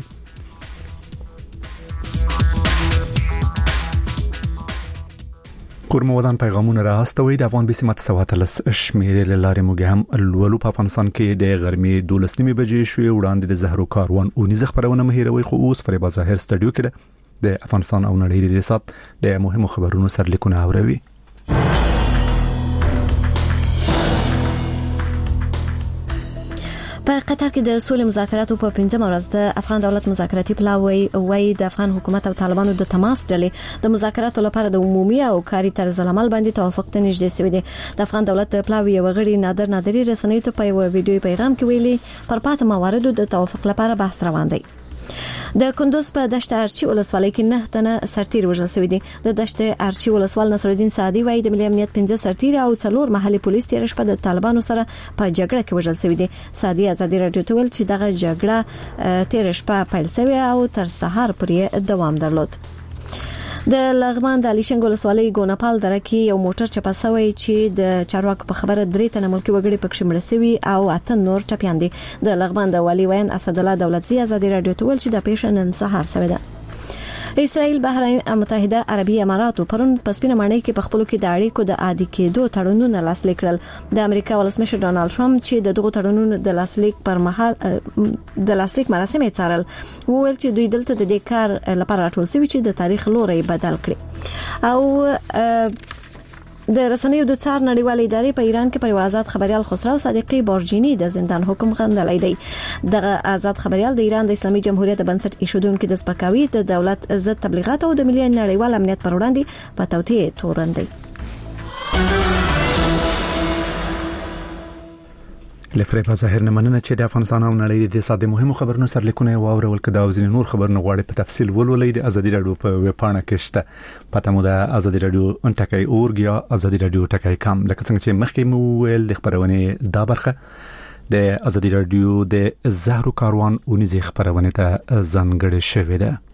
کورمودان پیغامونه راستوي د افغان بیسیم اته سوه اتلس شمیرې له لارې موږ هم لولو په افغانستان کې د غرمې دولس نیمې بجې شوې وړاندې د زهرو کاروان او نيزه خبرونه مهیروي خو اوس فریبا ظاهر سټډیو کې د افغانستان او نړۍ د سات د مهمو خبرونو سرلیکونه اوروي. په قطر کې د سولې مذاکراتو په پنځمه ورځ د افغان دولت مذاکراتي پلاوی وایي د افغان حکومت او طالبانو د تماس ډلې د مذاکراتو لپاره د عمومي او کاري طرز عمل باندې توافق ته نږدې شوی دی. د افغان دولت پلاوی یو غړي نادر نادری رسنیو ته په یو ویډیو پیغام کې ویلي پر پاتې مواردو د توافق لپاره بحث روان دی. د کندوز په دشت ارچی ولسوالۍ کې نه تنه سرتیر وژل شوی دي. د دشت ارچی ولسوال نصرالدین سعدي وایي د ملي امنیت پنځه سرتیر او څلور محلي پولیس تیر شپه د طالبانو سره په جګړه کې وژل شوی دي. سعدي ازادي رادیو ته ویل چې دغه جګړه تیر شپه پیل شوی او تر سهار پورې دوام درلود. د لغمان د علیشنګ ولسوالۍ ګونپال دره کې یو موټر چپه شوی چې د چارواکو په خبره درې تنه ملکی وګړي پکې مړ شوي او اته نور ټپيان دي. د لغمان د والی وین اسد الله دولتزی ازادي رادیو ته ویل چې د پیښه نن سهار شوی ده. اسرائیل بحرین متحده عربی امارات پرون په سپینه ماڼۍ کې په خپل کې د اړیکو د عادي کېدو تړونونه لاسلیک کړل. د امریکا ولسمشر ډونالد ټرمپ چې د دغو تړونونو د لاسلیک پر مهال د لاسلیک مراسم یې څارل وویل چې دوی دلته د دې کار لپاره راټول شوي چې د تاریخ لوري بدل کړي. او د رسنیو د څار نړیوالې ادارې په ایران کې پر آزاد خبريال خسرو صادقي بورجینی د زندان حکم غندلای دی. دغه آزاد خبريال د ایران د اسلامي جمهوریت بنسټ ایښودونکو د سپکاوي د دولت ضد تبلیغات او د ملي نړیوال امنیت پر وړاندې په توطئه تورن دی. لفریبا ظاهر نه مننه چې د افغانستان او نړۍ د ساده مهمو خبرونو سرلیکونه واورول کده او ځینې نور خبرونه غواړي په تفصیل ولولئ د ازادي رادیو په ویب پاڼه کې شته پته مو د ازادي رادیو انټکای اورګ یا ازادي رادیو ټکای کام لکه څنګه چې مخکې مو ویل د خبرونه دا برخه د ازادي رادیو د زهرو کاروان او نيزه خبرونه ته ځانګړې شوې ده.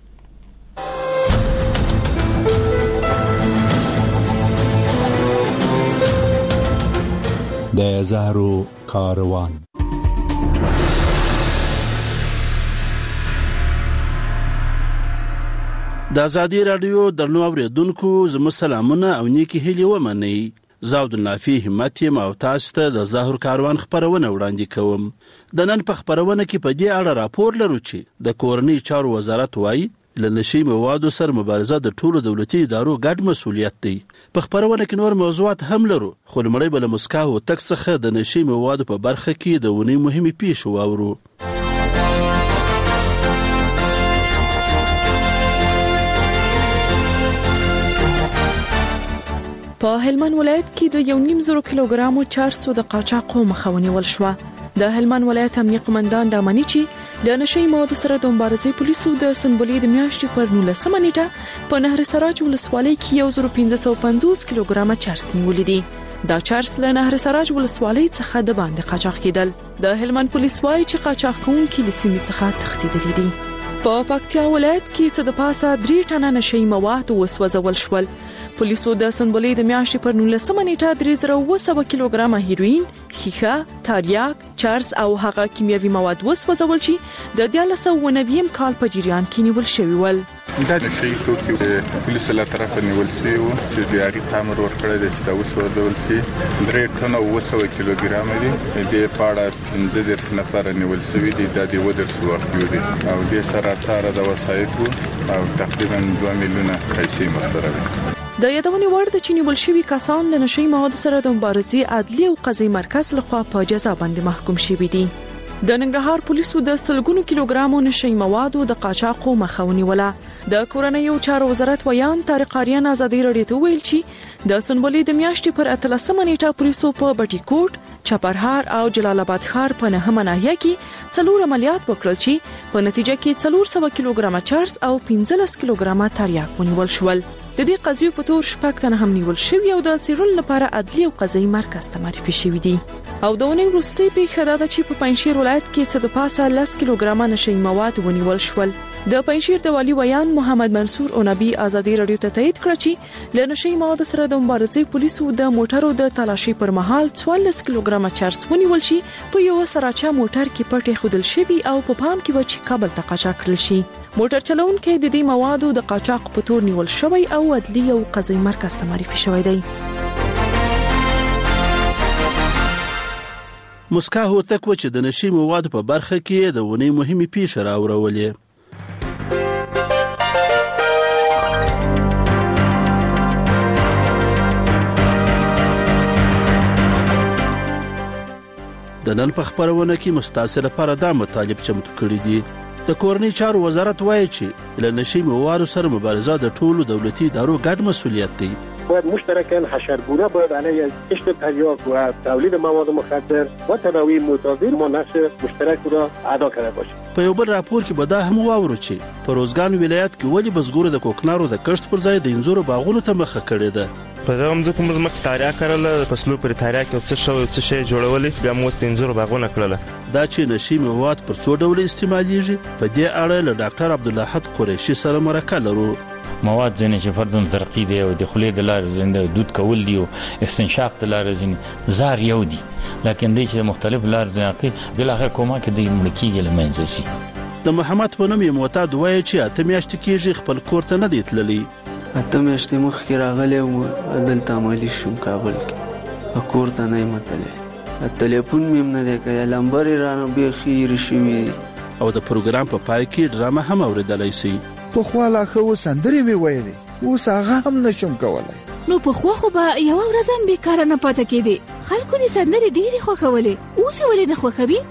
د زهرو کاروان د ازادي رادیو درنو اوریدونکو زموږ سلامونه او نیکی هیلې ومنئ. زاود النافي همت یم او تاسو ته د زهرو کاروان خبرونه وړاندې کوم. د نن په خبرونه کې په دې اړه راپور لرو چې د کورنۍ چارو وزارت وایي له نشي موادو سره مبارزه د ټولو دولتي ادارو ګډ مسؤلیت دی. په خبرونه کې نور موضوعات هم لرو خو لمړی بل مسکا او تک څخه د نشي موادو په برخه کې د ونی مهمه پیښه واورو. په هلمند ولایت کې د یو نیم زرو کیلوګرامو چارسو د قاچاقو مخه ونیول شوه. د هلمند ولایت امنیه قومندان د امنی چې د نشي موادو سره د مبارزې پولیسو د سنبلې د میاشتې پر نولسمه نیټه په نهر سراج ولسوالۍ کې یو زرو پنځه سوه پنځوس کیلوګرامه چارس نیولې دي. دا چارس له نهر سراج ولسوالۍ څخه د باندې قاچاق کېدل. د هلمند پولیس وايي چې قاچاق کوونکي له سیمې څخه تښتېدلي دي. په پکتیا ولایت کې څه د پاسه درې ټنه نشي مواد وسوځول شول. پولیسو د سنبلې د میاشتې پر نولسمه نیټه درې زره اوه سوه کیلوګرامه هیروین، ښیښه، تاریاک، چارس او هغه کیمیاوي مواد وسوځول چې د دیارلس سوه اووه نوي کال په جریان کې نیول شوي ول. دا نشي توکي پولیسو له طرفه نیول شوی و چې د هغې تامر ورکړی دی چې دا وسوځول شي. درې ټنه اوه سوه کیلوګرامه دي. دې په اړه پنځه دېرش نفره نیول شوي دي. دا د اوه دېرش واقعو دي او دې سره اتاره د وسایطو او تقریبا دوه میلیونه پیسې ورسره دي. د یادونې وړ ده چې نیول شوي کسان له نشي موادو سره د مبارزې عدلي او قضایي مرکز لخوا په جزا باندې محکوم شوي دي. د ننګرهار پولیسو د سلګونو کیلوګرامو نشي موادو د قاچاقو مخه ونیوله. د کورنیو چارو وزارت ویان طارق آریان ازادي راډیو ته ویل چې د سنبلې د میاشتې پر اتلسمه نیټه پولیسو په بټي کوټ، چپرهار او جلال آباد ښار په نهمه ناحیه کې څلور عملیات وکړل چې په نتیجه کې څلور سوه کیلوګرامه چرس او پنځلس کیلوګرامه تریاک ونیول شول. د دې قضیې په تور شپږ تنه هم نیول شوي او د څېړنې لپاره عدلي او قضایي مرکز ته معرفي شوي دي. او د اونۍ وروستۍ پیښه دا ده چې په پنجشیر ولایت کې څه د پاسه لس کیلوګرامه نشي مواد ونیول شول. د پنجشیر د والي ویان محمد منصور اونبي ازادي راډیو ته تایید کړ چې له نشي مواد سره د مبارزې پولیسو د موټرو د تلاشي پر مهال څوارلس کیلوګرامه چرس ونیول شي په یو سراچا موټر کې پټه خودل شوی او په پام کې و چې کابل ته قاچاق کړل شي. موټر چلونکي د دې موادو د قاچاق په تور نیول شوی او عدلي او قضایي مرکز ته معرفي شوی دی. مسکا هوتک و چې د نشي موادو په برخه کې د ونې مهمه پیښه راوړولې. د نن په خبرونه کې مستعصر لپاره دا مطالب چمتو کړی دي. د کورنۍ چارو وزارت وایي چې له نشي موادو سره مبارزه د ټولو دولتي ادارو ګډ مسؤلیت دی. باید مشترکاً حشرگونه باید علیه کشت تریاک و تولید مواد مخدر و تداوی متضرر ما نقش مشترک را ادا کرده باشیم. په یو بل راپور کې به دا هم واورو چې په روزګان ولایت کې ولې بزګرو د کوکنارو د کښت پر ځای د انځورو باغونو ته مخه کړې ده. په دغه مځکو موږ مخکې تاریاک کرله، فصلو پر تاریاک یو څه شو یو څه شی جوړولې، بیا موږ د انځورو باغونه کړله. دا چې نشي مواد پر څو ډول استعمالېږي په دې اړه له ډاکټر عبدالحد قریشي سره مرکه لرو. مواد ځینې چې فردن زرقي دی او د خولې د لارې ځینې دود کول دی او استنشاق د لارې ځینې زار یو دی، لکن دی چې مختلف لارې ځینې بل اخر کومه کې دی ملکیږي لمنځه شي. د محمد په نوم یې معتاد وایي چې اته میاشتې کېږي خپل کور ته نه دی تللی. اته میاشتې مخکې راغلی و دلته عملي شوم کابل کې، کور ته نه یم تللی، تلیفون مې هم نه دی کړی، لمبرې رانه بیخي ایرې شوي دي. او د پروګرام په پای کې ډرامه هم اورېدلی شي. پخوا لا ښه و سندرې مې ویلې، اوس هغه هم نشم کولی. نو پخوا خو به یوه ورځ هم بېکاره نه پاته کېدې، خلکو دې سندرې ډېرې خوښولې، اوس یې ولې نه خوښوي؟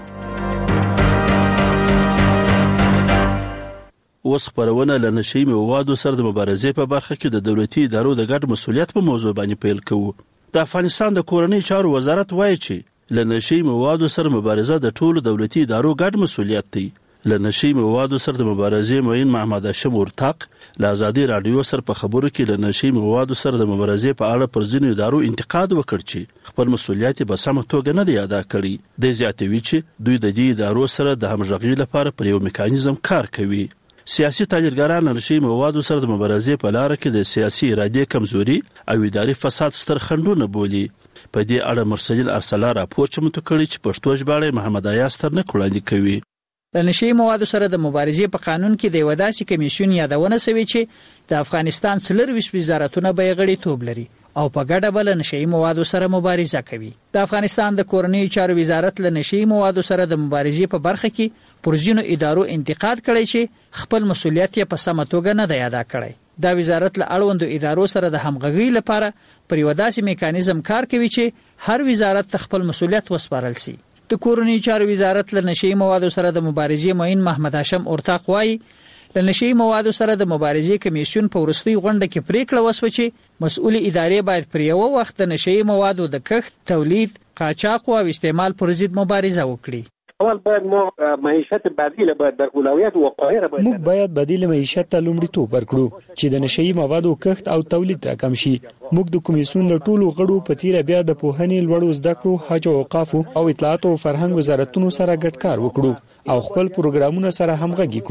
اوس خبرونه له نشي موادو سره د مبارزې په برخه کې د دولتي ادارو د ګډ مسؤلیت په موضوع باندې پیل کوو. د افغانستان د کورنۍ چارو وزارت وایي چې له نشي موادو سره مبارزه د ټولو دولتي ادارو ګډ مسؤلیت دی. له نشي موادو سره د مبارزې معین محمد هاشم ورتاق له ازادي راډیو سره په خبرو کې له نشي موادو سره د مبارزې په اړه پر ځینو ادارو انتقاد وکړ چې خپل مسؤلیت په سمه توګه نه دی ادا کړی. د زیاتوي چې دوی د دې ادارو سره د همغږۍ لپاره پر یو میکانیزم کار کوي. سیاسي تاجرګران له نشي موادو سره د مبارزې په لار کې د سیاسي ارادې کمزوري او اداري فساد ستر خنډونه بولي. په دې اړه مرسل ارسلا راپور چمتو کړی چې پښتو ژباړه محمد ایاس تر نه وړاندې کوي. د نشي موادو سره د مبارزې په قانون کې د وداسي کمیشن یادونه شوی چې د افغانستان څلور وزارتونه به غړي توب لري او په ګډه بل نشي موادو سره مبارزه کوي. د افغانستان د کورنۍ چارو وزارت له نشي موادو سره د مبارزې په برخه کې پرځینو ادارو انتقاد کړی چې خپل مسؤلیت یې په سمه توګه نه دی ادا کړی. دا وزارت له اړوندو ادارو سره د همغږۍ لپاره پر یو داسې میکانیزم کار کوي چې هر وزارت خپل مسؤلیت وسپارل شي. د کورنۍ چارو وزارت له نشي موادو سره د مبارزې معین محمد هاشم ورتاق وایي له نشي موادو سره د مبارزې کمیشن په وروستۍ غونډه کې پریکړه وسوه چې مسؤل ادارې باید پر یو وخت د نشي موادو د کښت، تولید، قاچاق او استعمال پر ضد مبارزه وکړي. اول باید ما معیشت بدیل باید در اولویت و قاهره باید موږ باید بدیل معیشت ته لومړیتوب ورکړو چې د نشي موادو کښت او تولید راکم شي. موږ د کمیسیون د ټولو غړو په تیر بیا د پوهنې لوړو زده کړو، حج او اوقاف او اطلاعات او فرهنګ وزارتونو سره ګډ کار وکړو او خپل پروګرامونه سره همغږي کړو.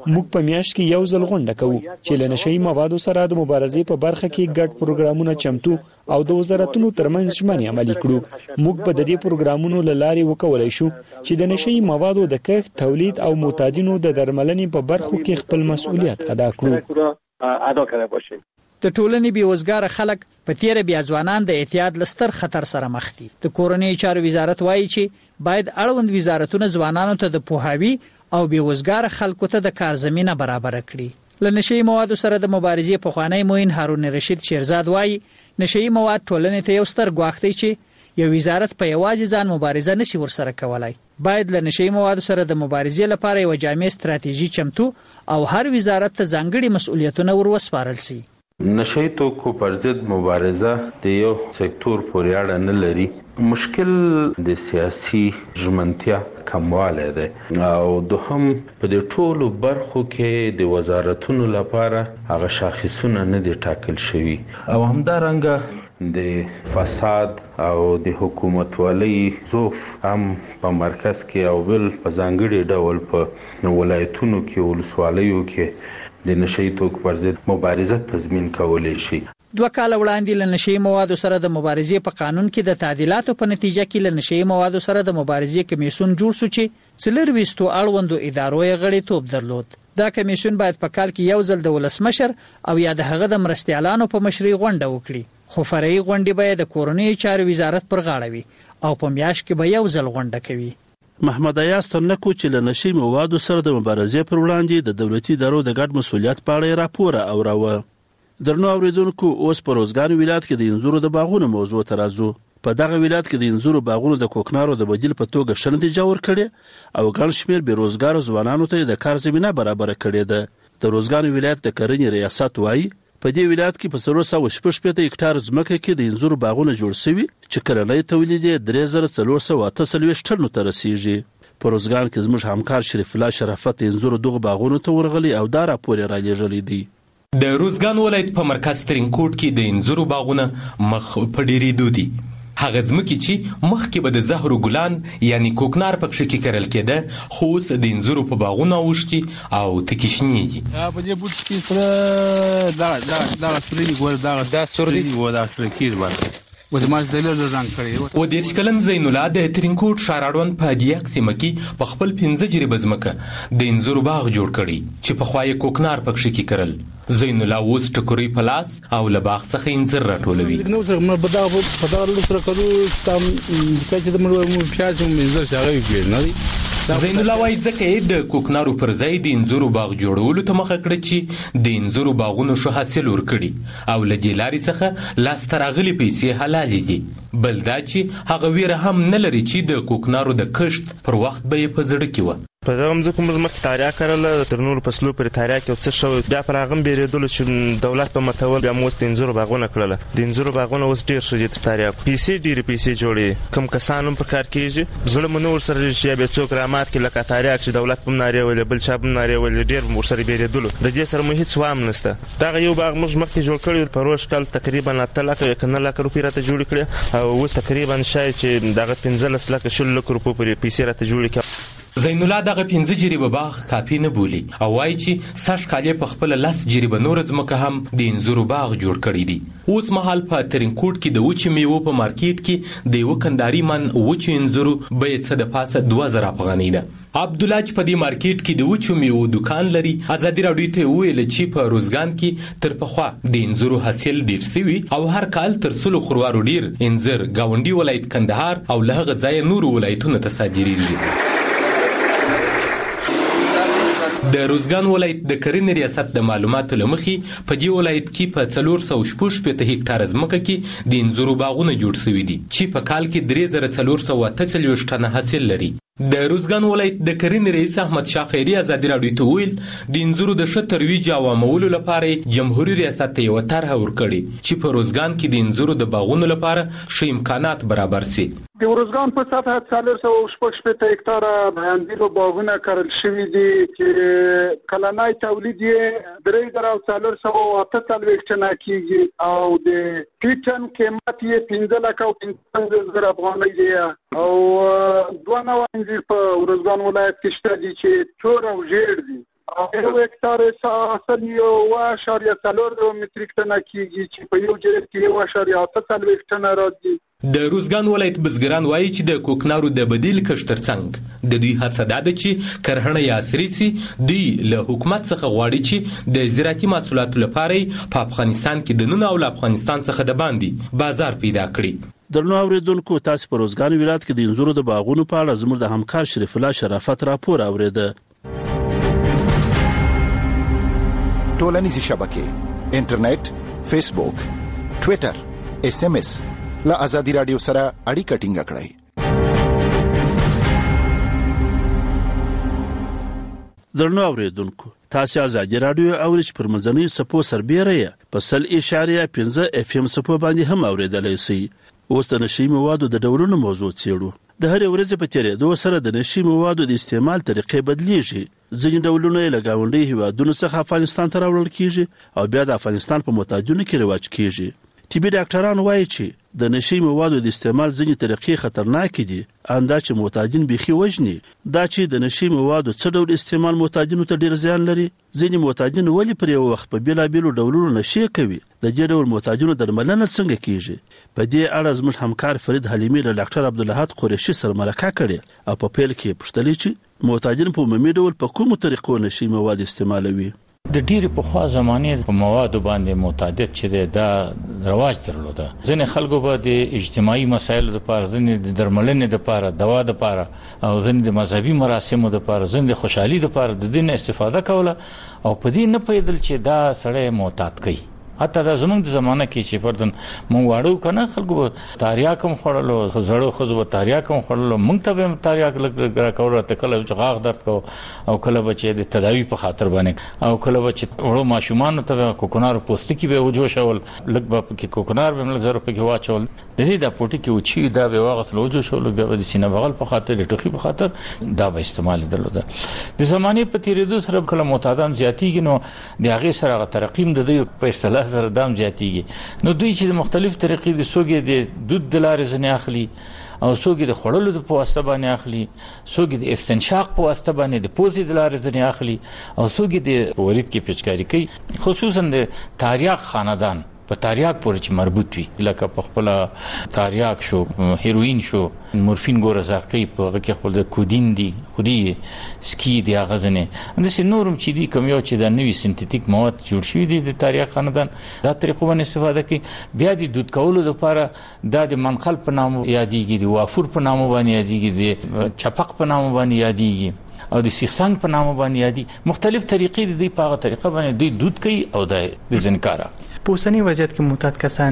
موږ په میاشت کې یو ځل غونډه کوو چې له نشئی موادو سره د مبارزې په برخه کې ګډ پروګرامونه چمتو او د وزارتونو ترمنځ ژمنې عملي کړو. موږ په دې پروګرامونو له لارې وکولای شو چې د نشئی موادو د کښت، تولید او معتادینو د درملنې په برخو کې خپل مسؤلیت ادا کړو. ادا کړی باشي. د ټولنې بیوزګار خلک په تیر بیا ځوانان د اعتیاد لستر خطر سره مخ دي. د کورنۍ چارو وزارت وایي چې باید اړوند وزارتونه ځوانانو ته د پوهاوي او بیوزګار خلکو ته د کار زمينه برابر کړي. له نشئی موادو سره د مبارزې په خوانی موین هارون رشید شیرزاد وایي نشئی مواد ټولنې ته یو ستر ګواښ دی چې یو وزارت په یوازې ځان مبارزه نشي ورسره کولای. باید له نشئی موادو سره د مبارزې لپاره یو جامع ستراتیژي چمتو او هر وزارت ته ځانګړي مسؤلیتونه ور وسپارل شي. نشئی توکو پر ضد مبارزه د یو سکتور پورې اړه نه لري. مشکل د سیاسي ژمنتیا کمواله ده او دوهم په دې ټولو برخو کې د وزارتونو لپاره هغه شاخصونه نه دي ټاکل شوي او همدارنګه د فساد او د حکومتوالۍ ضعف هم په مرکز کې او بل په ځانګړي ډول په ولایتونو کې ولسوالیو کې د نشئی توکو پر ضد مبارزه تضمین کولای شي. دوه کال وړاندې له نشئی موادو سره د مبارزې په قانون کې د تعدیلاتو په نتیجه کې له نشئی موادو سره د مبارزې کمیسیون جوړ شو چې څلور ویستو اړوندو ادارو یې غړیتوب درلود. دا کمیسیون باید په کال کې یو ځل د ولسمشر او یا د هغه د مرستیالانو په مشرۍ غونډه وکړي، خو فرعي غونډې به د کورنۍ چارو وزارت پر غاړه وي او په میاشت کې به یو ځل غونډه کوي. محمد ایاز ترنکو چې له نشئی موادو سره د مبارزې پر وړاندې د دولتي ادارو د ګډ مسؤلیت په اړه راپور اوراوه. درنو اوریدونکو، اوس په روزګان ولایت کې د انځورو د باغونو موضوع ته راځو. په دغه ولایت کې د انځورو باغونو د کوکنارو د بدیل په توګه ښه نتیجه ورکړې او ګڼ شمېر بېروزګارو ځوانانو ته د کار زمینه برابره کړې ده. د روزګان ولایت د کرنې ریاست وایي په دې ولایت کې په څلور سوه شپږ شپېته هکټار ځمکه کې د انځورو باغونه جوړ شوي چې کلنی تولید یې درې زره څلور سوه اته څلوېښت ټنو ته رسیږي. په روزګان کې زموږ همکار شریف الله شرافت د انځورو دغو باغونو ته ورغلی او دا راپور یې رالیږلی دی. د روزګان ولایت په مرکز ترینکوټ کې د انځورو باغونه مخ په ډېرېدو دي. هغه ځمکې چې مخکې به د زهرو ګلان یعنی کوکنار پکښې کې کرل کېده خو اوس د انځورو په باغونو اوښتي او تکې شنې دي. په دې بوټ کې سره دغه دغه سره دي ګور دغه دا سره دي و دا سره کېږي باندې و د ماز دلر رنګ کړی و. دېرش کلن زین الله د ترینکوټ ښاراړوند په دیاک سیمه کې په خپل پنځه جریبه ځمکه د انځورو باغ جوړ کړی چې پخوا یې کوکنار پکښې کې کرل. زین الله اوس ټکوري په لاس او له باغ څخه انځر راټولوي. نو سره مې په دغه په دغه لور سره کړو تام چې د مړو پیاز مې انځر شغوي کړی نه دی. زین الله وايي ځکه یې د کوکنارو پر ځای د انځورو باغ جوړولو ته مخه کړه چې د انځورو باغونو ښه حاصل ورکړي او له دې لارې څخه لاسته راغلي پیسې حلالې دي. بل دا چې هغه ویره هم نه لري چې د کوکنارو د کښت پر وخت به یې په زړه کې وه. په دغه مځکو موږ مخکې تاریا کرله، تر نورو فصلو پورې تاریا کې څه شوی، بیا پر هغه هم بیرېدلو چې دولت په متول بیا مو اوس د انځورو باغونه کړله. د انځورو باغونه اوس ډېر ښه دي تر تاریا. پیسې ډېرې پیسې جوړوي، کوم کسان هم پر کار کېږي. زړه مو نه ورسره چې بیا څوک رامات کړي لکه تاریا چې دولت به هم نارې ویلې بل چا به هم نارې ویلې، ډېر به ورسره بیرېدلو. د دې سره مو هېڅ وام نشته. دغه یو باغ موږ مخکې جوړ کړی په روش کال تقریبا اته لکه یا که نه لکه روپۍ راته جوړې کړې او اوس تقریبا شاید چې دغه پنځلس لکه شل لکه روپو پورې پیسې راته جوړې کړه. زین الله دغه پنځه جریبه باغ کافي نه بولي او وایي چې سږ کال یې په خپله لس جریبه نوره ځمکه هم د انځورو باغ جوړ کړی دی. اوس مهال په ترینکوټ کې د وچې میوو په مارکیټ کې د یوه کنداري من وچو انځورو بیه څه د پاسه دوه زره افغانۍ ده. عبدالله چې په دې مارکیټ کې د وچو میوو دکان لري ازادي راډیو ته وویل چې په روزګان کې تر پخوا د انځورو حاصل ډېر سوي او هر کال تر سلو خروارو ډېر انځر ګاونډي ولایت کندهار او له هغه ځایه نورو ولایتونو ته صادریږي. د روزګان ولایت د کرنې ریاست د معلوماتو له مخې په دې ولایت کې په څلور سوه شپږ شپېته هکټاره ځمکه کې د انځورو باغونه جوړ شوي دي چې په کال کې درې زره څلور سوه اته څلوېښت ټنه حاصل لري. د روزګان ولایت د کرنې رئیس احمد شاه خیري ازادي راډیو ته وویل د انځورو د ښه ترویج او عامولو لپاره جمهوري ریاست ته یوه طرحه ورکړې چې په روزګان کې د انځورو د باغونو لپاره ښه امکانات برابر سي. د روزګان په سطح څلور سوه شپږ شپېته هکټاره د انځورو باغونه کرل شوي دي چې کلنی تولید یې درې زره څلور سوه اته څلوېښت ټنه کېږي او د فی ټن قیمت یې پنځه لکه او پنځه زره افغانۍ دی او دوه نوع انځر په روزګان ولایت کې شته دي چې تور او ژیړ دي. یو هکتار اصل یو اشاریه څلور متریک ټنه کیږي چې په یو جریب کې یو اشاریه اته څلوېښت ټنه راځي. د روزګان ولایت بزګران وایي چې د کوکنارو د بدیل کښت ترڅنګ د دوی هڅه دا ده چې کرهڼه یې عصري سي. دوی له حکومت څخه غواړي چې د زراعتي محصولاتو لپاره په افغانستان کې د نن او له افغانستان څخه د باندې بازار پیدا کړي. درنو اوریدونکو، تاسو په روزګان ولایت کې د انځورو د باغونو په اړه زموږ د همکار شریف الله شرافت راپور اوریده. ټولنیزې شبکې، انټرنیټ، فیسبوک، ټویټر، اس ام اس له ازادي رادیو سره اړیکه ټینګه کړئ. درنو اوریدونکو، تاسو ازادي رادیو اورئ چې پر منځنۍ سپو سربېره په سل اشاریه پنځه اف ام سپو باندې هم اوریدلای شئ. اوس د نشي موادو د ډولونو موضوع څېړو. د هرې ورځې په تیریدو سره د نشي موادو د استعمال طریقې بدلیږي. ځینې ډولونه یې له ګاونډي هیوادونو څخه افغانستان ته راوړل کیږي او بیا د افغانستان په محتاجونو کې رواج کیږي. طبي ډاکټران وایي چې د نشي موادو د استعمال ځینې طریقې خطرناکې دي، اندا چې محتاجین بيخي وژني. دا چې د نشي موادو څه ډول استعمال محتاجینو ته ډیر زیان لري. ځینې محتاجین ولې پر یو وخت په بیلابیلو ډولونو نشي کوي، د دې ډول محتاجینو درملنه څنګه کیږي؟ په دې اړه زموږ همکار فرید حلیمی له ډاکټر عبدالحد قریشي سره مرکه کړې او په پیل کې پوښتلې چې محتاجین په عمومي ډول په کومو طریقو نشي مواد استعمالوي. د ډیری په خوا زمانه په موادو باندې معتادت چې دا رواج درلوده. ځینې خلکو به د اجتماعي مسایلو لپاره، ځینې د درملنې لپاره، دوا لپاره او ځینې د مذهبي مراسمو لپاره، ځینې د خوشحالي لپاره د دین استفاده کوله او په دې نه پیدل چې دا سړی معتاد کوي. حتی دا زمونږ د زمانه کې چې پردن مونږ واړو کنه خلکو به تاریاک هم خوړلو، زړو خزو به تاریاک هم خوړلو، مونږ ته به تاریاک لګ راکول راته کله چې غاغ درد کو او کله به چې د تداوی په خاطر باندې او کله به چې وړو ماشومان ته کوکنار پوستکی به وجوشول، لګ به کې کوکنار به لګ زره په واچول. د دې د پټي کې وچی دا به واغسل وجوشول، بیا د سینه بغل په خاطر د ټوخي په خاطر دا به استعمال درلوده. د زمانه په تیریدو سره کله معتادان زیاتیږي، نو د هغه سره ترقیم د دې په اصطلاح سره دام زیاتیږي. نو دوی چې مختلف طریقې د سوګي د دود د لارې ځنې اخلي او سوګي د خړلو په واسطه باندې اخلي، سوګي د استنشاق په واسطه باندې د پوزې د لارې ځنې اخلي او سوګي د ورید کې پچکاری کوي. خصوصا د تاریاک خاندان په تاریاک پورې چې مربوط وي، لکه په خپل تاریاک شو، هیروین شو، مورفین ګوره زرقي په هغه کې خپل د کودین دي، خودي سکی دی هغه ځنه اندسې نورم چې دي کوم یو چې د نوې سنتیټیک مواد جوړ شوي دي د تاریاک خاندان دا طریقو باندې استفاده کوي. بیا د دود کولو لپاره دا د منقل په نامه یادېږي، د وافور په نامه باندې یادېږي، د چپق په نامه باندې یادېږي او د سیخسنګ په نامه باندې یادېږي. مختلف طریقې د دې په هغه طریقه باندې دوی دود کوي او د ځنکار اخلي. په اوسني وضعیت کې معتاد کسان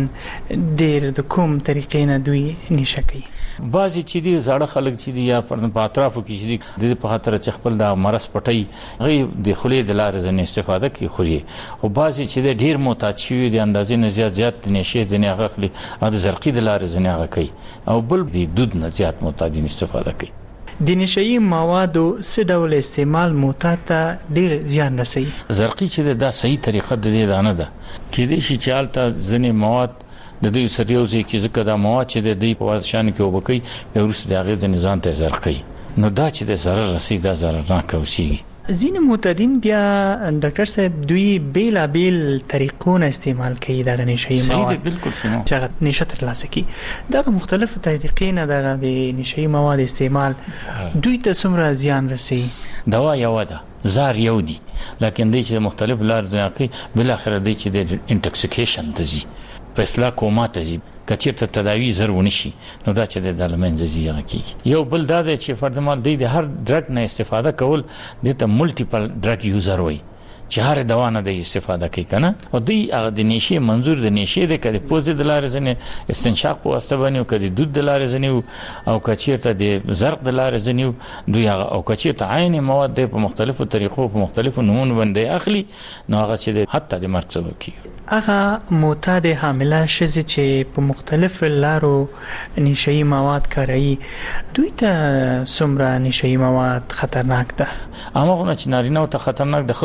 ډېر د کوم طریقې نه دوی نشه کوي. بعضی چې دي زړه خلک چې دي یا په اطرافو کې چې دي د په خاطر چې خپل د مرض پټي غي د خولې د لارې ځنه استفاده کوي خوري، او بعضی چې ډېر معتاد شوی دي اندازې نه زیات زیات نشه د نه غخلي او د زرقي د لارې ځنه کوي او بل د دود نه زیات معتادین استفاده کوي. د نشئی موادو څه ډول استعمال معتاد ته ډیر زیان رسوي؟ زرقي چې دا صحیح طریقه د دې دانه ده کې دي چې چالتہ ځنې مواد د دې سریوزي کې ځکه دا مواد چې د دې په واسطه کې وبکي په ورس د هغه د نظام ته زرقي، نو دا چې د zarar رسي دا zarar نه کوي. ځینې معتادین بیا ډاکټر صاحب دوی بیل بیل طریقونه استعمال کوي د نشئی مواد، بالکل سمو چې نشه ترلاسه کوي. دا مختلف طریقې نه د نشئی مواد استعمال دوی ته څومره زیان رسي؟ دوا یو ده، زار یو دي، لکه دوی چې مختلف لار دي کوي، بل اخر دوی چې د انټاکسیکیشن ته ځي، په اصطلاح کوما ته ځي، کچیرته تداوی زر ونشي، نو دا چې د دلمن زیږه کی. یو بل دا چې فردمال دی د هر ډرګ نه استفاده کول د ته ملټیپل ډرګ یوزر وي چې هر دوا نه د استفاده کوي کنه، او دوی هغه د نشي منظور د نشي د کړي پوز د لارې ځنه استنشاق په واسطه باندې او کړي دود د لارې ځنه او کچیرته د زرق د لارې ځنه دوی هغه او کچیرته عین مواد په مختلفو طریقو په مختلفو نمونه باندې اخلي، نو هغه چې حتی د مرګ سبب کیږي. هغه معتاد حامله شزه چې په مختلف لارو نشئی مواد کاروي، دوی ته څومره نشئی مواد خطرناک ده؟ هغه نه چې نارینه ته خطرناک ده، خزو ته خطرناک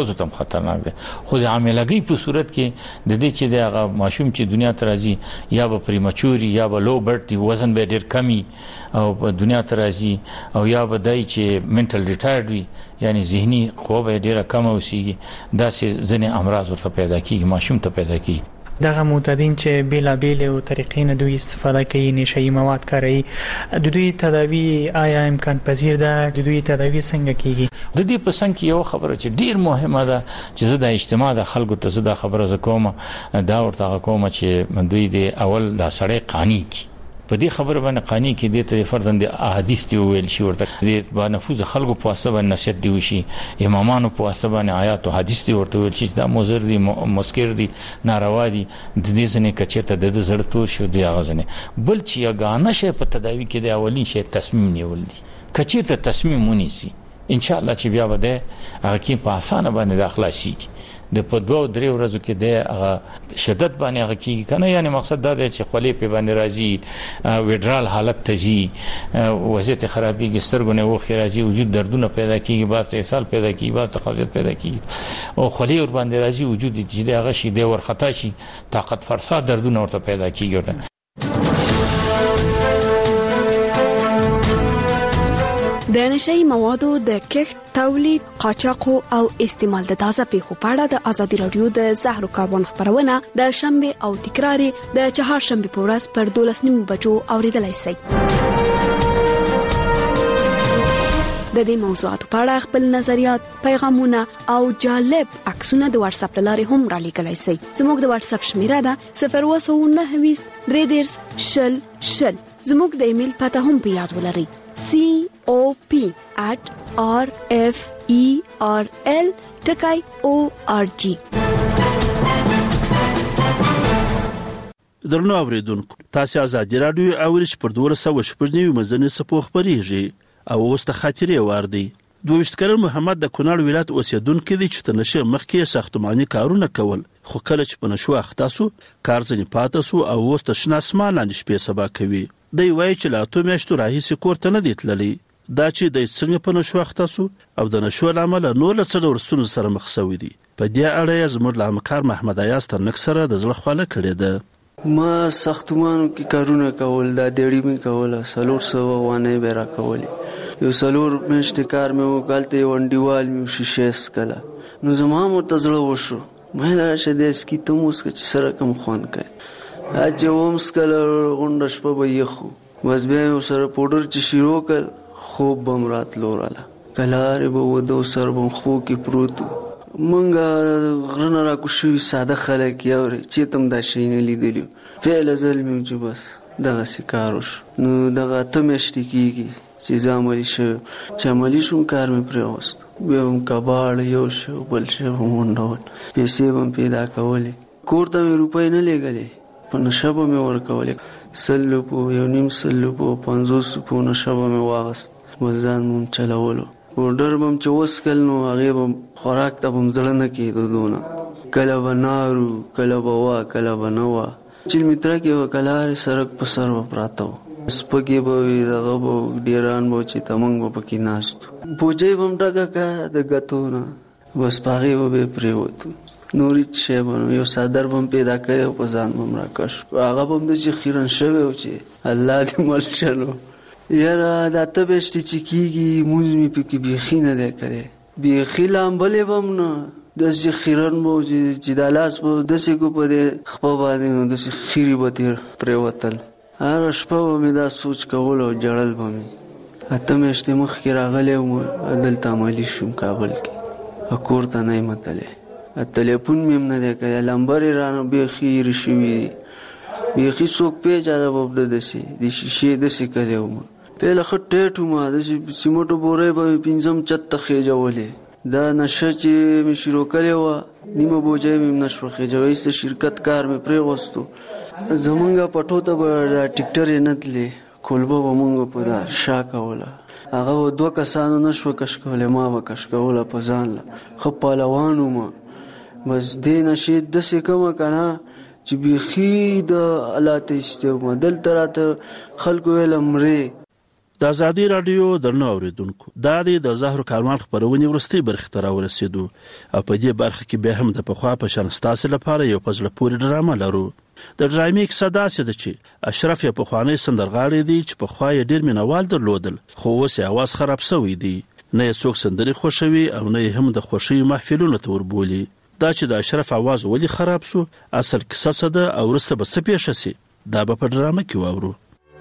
خطرناک دی. خو د عاملګي په صورت کې د دې چې د هغه ماشوم چې دنیا ته راځي یا به پریمچوري یا به لو برټ وزن به ډیر کمی او په دنیا ته راځي او یا به دای چې منټل ریټایرډ وي یعنی ذهني قوه به ډیره کم اوسېږي دا سه ځنې امراض ورته پیدا کیږي ماشوم ته پیدا کیږي. دغه معتادین چې بیلا بیل او طریقې نه دوی استفاده کوي نشئی مواد کاروي د دوی تداوی آیا امکان پذیر ده د دوی تداوی څنګه کیږي؟ د دې په څنګه کې یو خبره چې ډیر مهمه ده چې زه د اجتماع د خلکو ته زه د خبره زکوم دا ورته کوم چې دوی د اول د سړی قانی کی په دې خبره باندې قانی کې د ته فردن د احادیث دی ویل شي ورته د با نفوذ خلکو په واسطه باندې نشد دی وشي امامانو په واسطه باندې آیات او حدیث دی ورته ویل شي دا مضر دي مسکر دي ناروا دي د دې ځنه کچته د زړه تور شو دی غزنه بل چې یګانه شي په تداوی کې د اولین شي تصمیم نیول دي کچته تصمیم ونیسي ان شاء الله چې بیا بده هغه کې په اسانه باندې داخله شي د په دوه درې ورځو کې د هغه شدت باندې هغه کې کنه یعنی مقصد دا دی چې خولې په باندې راځي وډرال حالت ته ځي وضعیت خرابېږي سترګونه وخت راځي وجود دردونه پیدا کیږي بعض اسهال پیدا کیږي بعض تقویت پیدا کیږي او خولې ور باندې راځي وجود چې هغه شي د ورختا شي طاقت فرسا دردونه ورته پیدا کیږي. د نشئی موادو د کښت تولید قاچاق او استعمال د تازه پیښو په اړه د ازادي رادیو د زهرو کاروان خبرونه د شنبه او تکراری د چهارشنبه په ورځ پر دولس نیمو بجو اوریدلای شئ. د دې موضوعاتو په اړه خپل نظریات پیغامونه او جالب عکسونه د واتس اپ لارې هم را لیږلای شئ. زموږ د واتس اپ شمیره ده صفر اووه نهه ویشت درې دېرش شل شل. زموږ د ایمیل پته هم په یاد ولرئ c o p at r f e r l ټکای o r g. درنو اوریدونکو تاسو آزادی رادیو اورش پر دوه سوه شپږ نیو مزنی سپو خبريږي او اوس ته خاطرې واردی دویشت کلن محمد د کونړ ولایت اوسیدونکو دی چې تنشه مخکې ساختماني کارونه کول خو کله چې په نشو اختاسو کار ځنی پاتاسو او اوس ته شنه اسمان لاندې شپې سبا کوي. دی وایي چې لا تو میاشتو راهیسې کور ته نه دی تللی دا چې د څنګه په نشو اختاسو او د نشو لامل نور له څه ډول ستونزو سره مخ شوی دی. په دې اړه زموږ همکار محمد ایاز تر نک سره د زړه خواله کړې ده. ما ساختمانو کې کارونه کول دا دیړی می کول سلور سو وانه به را کول یو سلور مېشت کار مې وکالته وندیوال مې شیشه اسکله نو زما مرتزړه وشو مې راشه د اسکی ته موس کې سره کم خوان کړ اجه ومسکل غونډه شپه به یخو بس بیا سره پودر چې شروع کړ خوب بمرات لوراله کلاره به ودو سر بم خو کې پروت مونږه غرنه را کوشي ساده خلک یوري چې تم دا شي نه لیدلی په لزل مې چې بس دغه سکاروش نو دغه تمشتي کیږي چې زاملی شو چې عملی شو کار مې پرېوست بیا هم کباړ یو شو بل شو مونډول پیسې هم پیدا کولې کور ته مې روپۍ نه لګلې په نشبه مې ورکولې سلو په یو نیم سلو په پنځوس په نشبه مې واغست وزن مم چلولو ورډر بم چې وسکل نو هغه بم خوراک ته بم زړه نه کېدو دونه کله بنارو کله بوا کله بنوا چې متر کې وکلار سرک په سر و پراتو سپګي به دغه به ډیران به چې تمنګ به پکې ناشتو بوجي بم ډګه کا د غتونه بس پاغي به پریوتو نوري چې بنو یو صدر بم پیدا کړو په ځان بم راکش هغه بم د چې خیرن شوی او چې الله دې مل شلو یاره د تبشتي چې کیږي موږ می پکې بيخي نه ده کړي بيخي لامبلې بم نه د چې خیرن مو چې د لاس په دسه کو په دې خپل باندې د چې خيري بتیر پروتل هر شپه مې دا سوچ کول او جړل بم اته مشته مخ کې راغله او دلته عملی شوم کابل کې اکور ته نه متله ټلیفون مې نه ده کړی لمبر رانه بيخي رشوي بيخي څوک پیژاره وبد دسي د شیشې دسي کړو په لخ ټټو ما د سیمټو بورې به پینځم چت خېجولې دا نشه چې مې شروع کړو نیمه بوجای مې نشو خېجوي ست شرکت کار مې پرې وستو زمونږه پټو ته د ټیکټر نه تلې کولبو مونږ په دا شاکا ولا هغه دوه کسانو نشو کش کولې ما وکش کوله په ځان خو پهلوانو ما بس دې نشي د څه کوم کنه چې بيخي د الله ته استو مدل تراته خلکو ویل امره د ازادي رادیو درنو اوریدونکو دا د زهر کاروان خبرونه ورستي برخه تر ورسېدو او په دې برخه کې به هم د پخوا په شان ستاسو لپاره یو پزله پوری ډرامه لرو. د ډرامې کیسه داسې ده چې اشرف یې پخوانی سندرغاړی دی چې پخوا یې ډېر مینوال درلودل خو اوس یې اواز خراب شوی دی. نه یې څوک سندرې خوښوي او نه یې هم د خوښۍ محفلونو ته وربولي. دا چې د اشرف اواز ولې خراب سو اصل کیسه څه ده او وروسته به څه پیښه سي دا به په ډرامه کې واورو.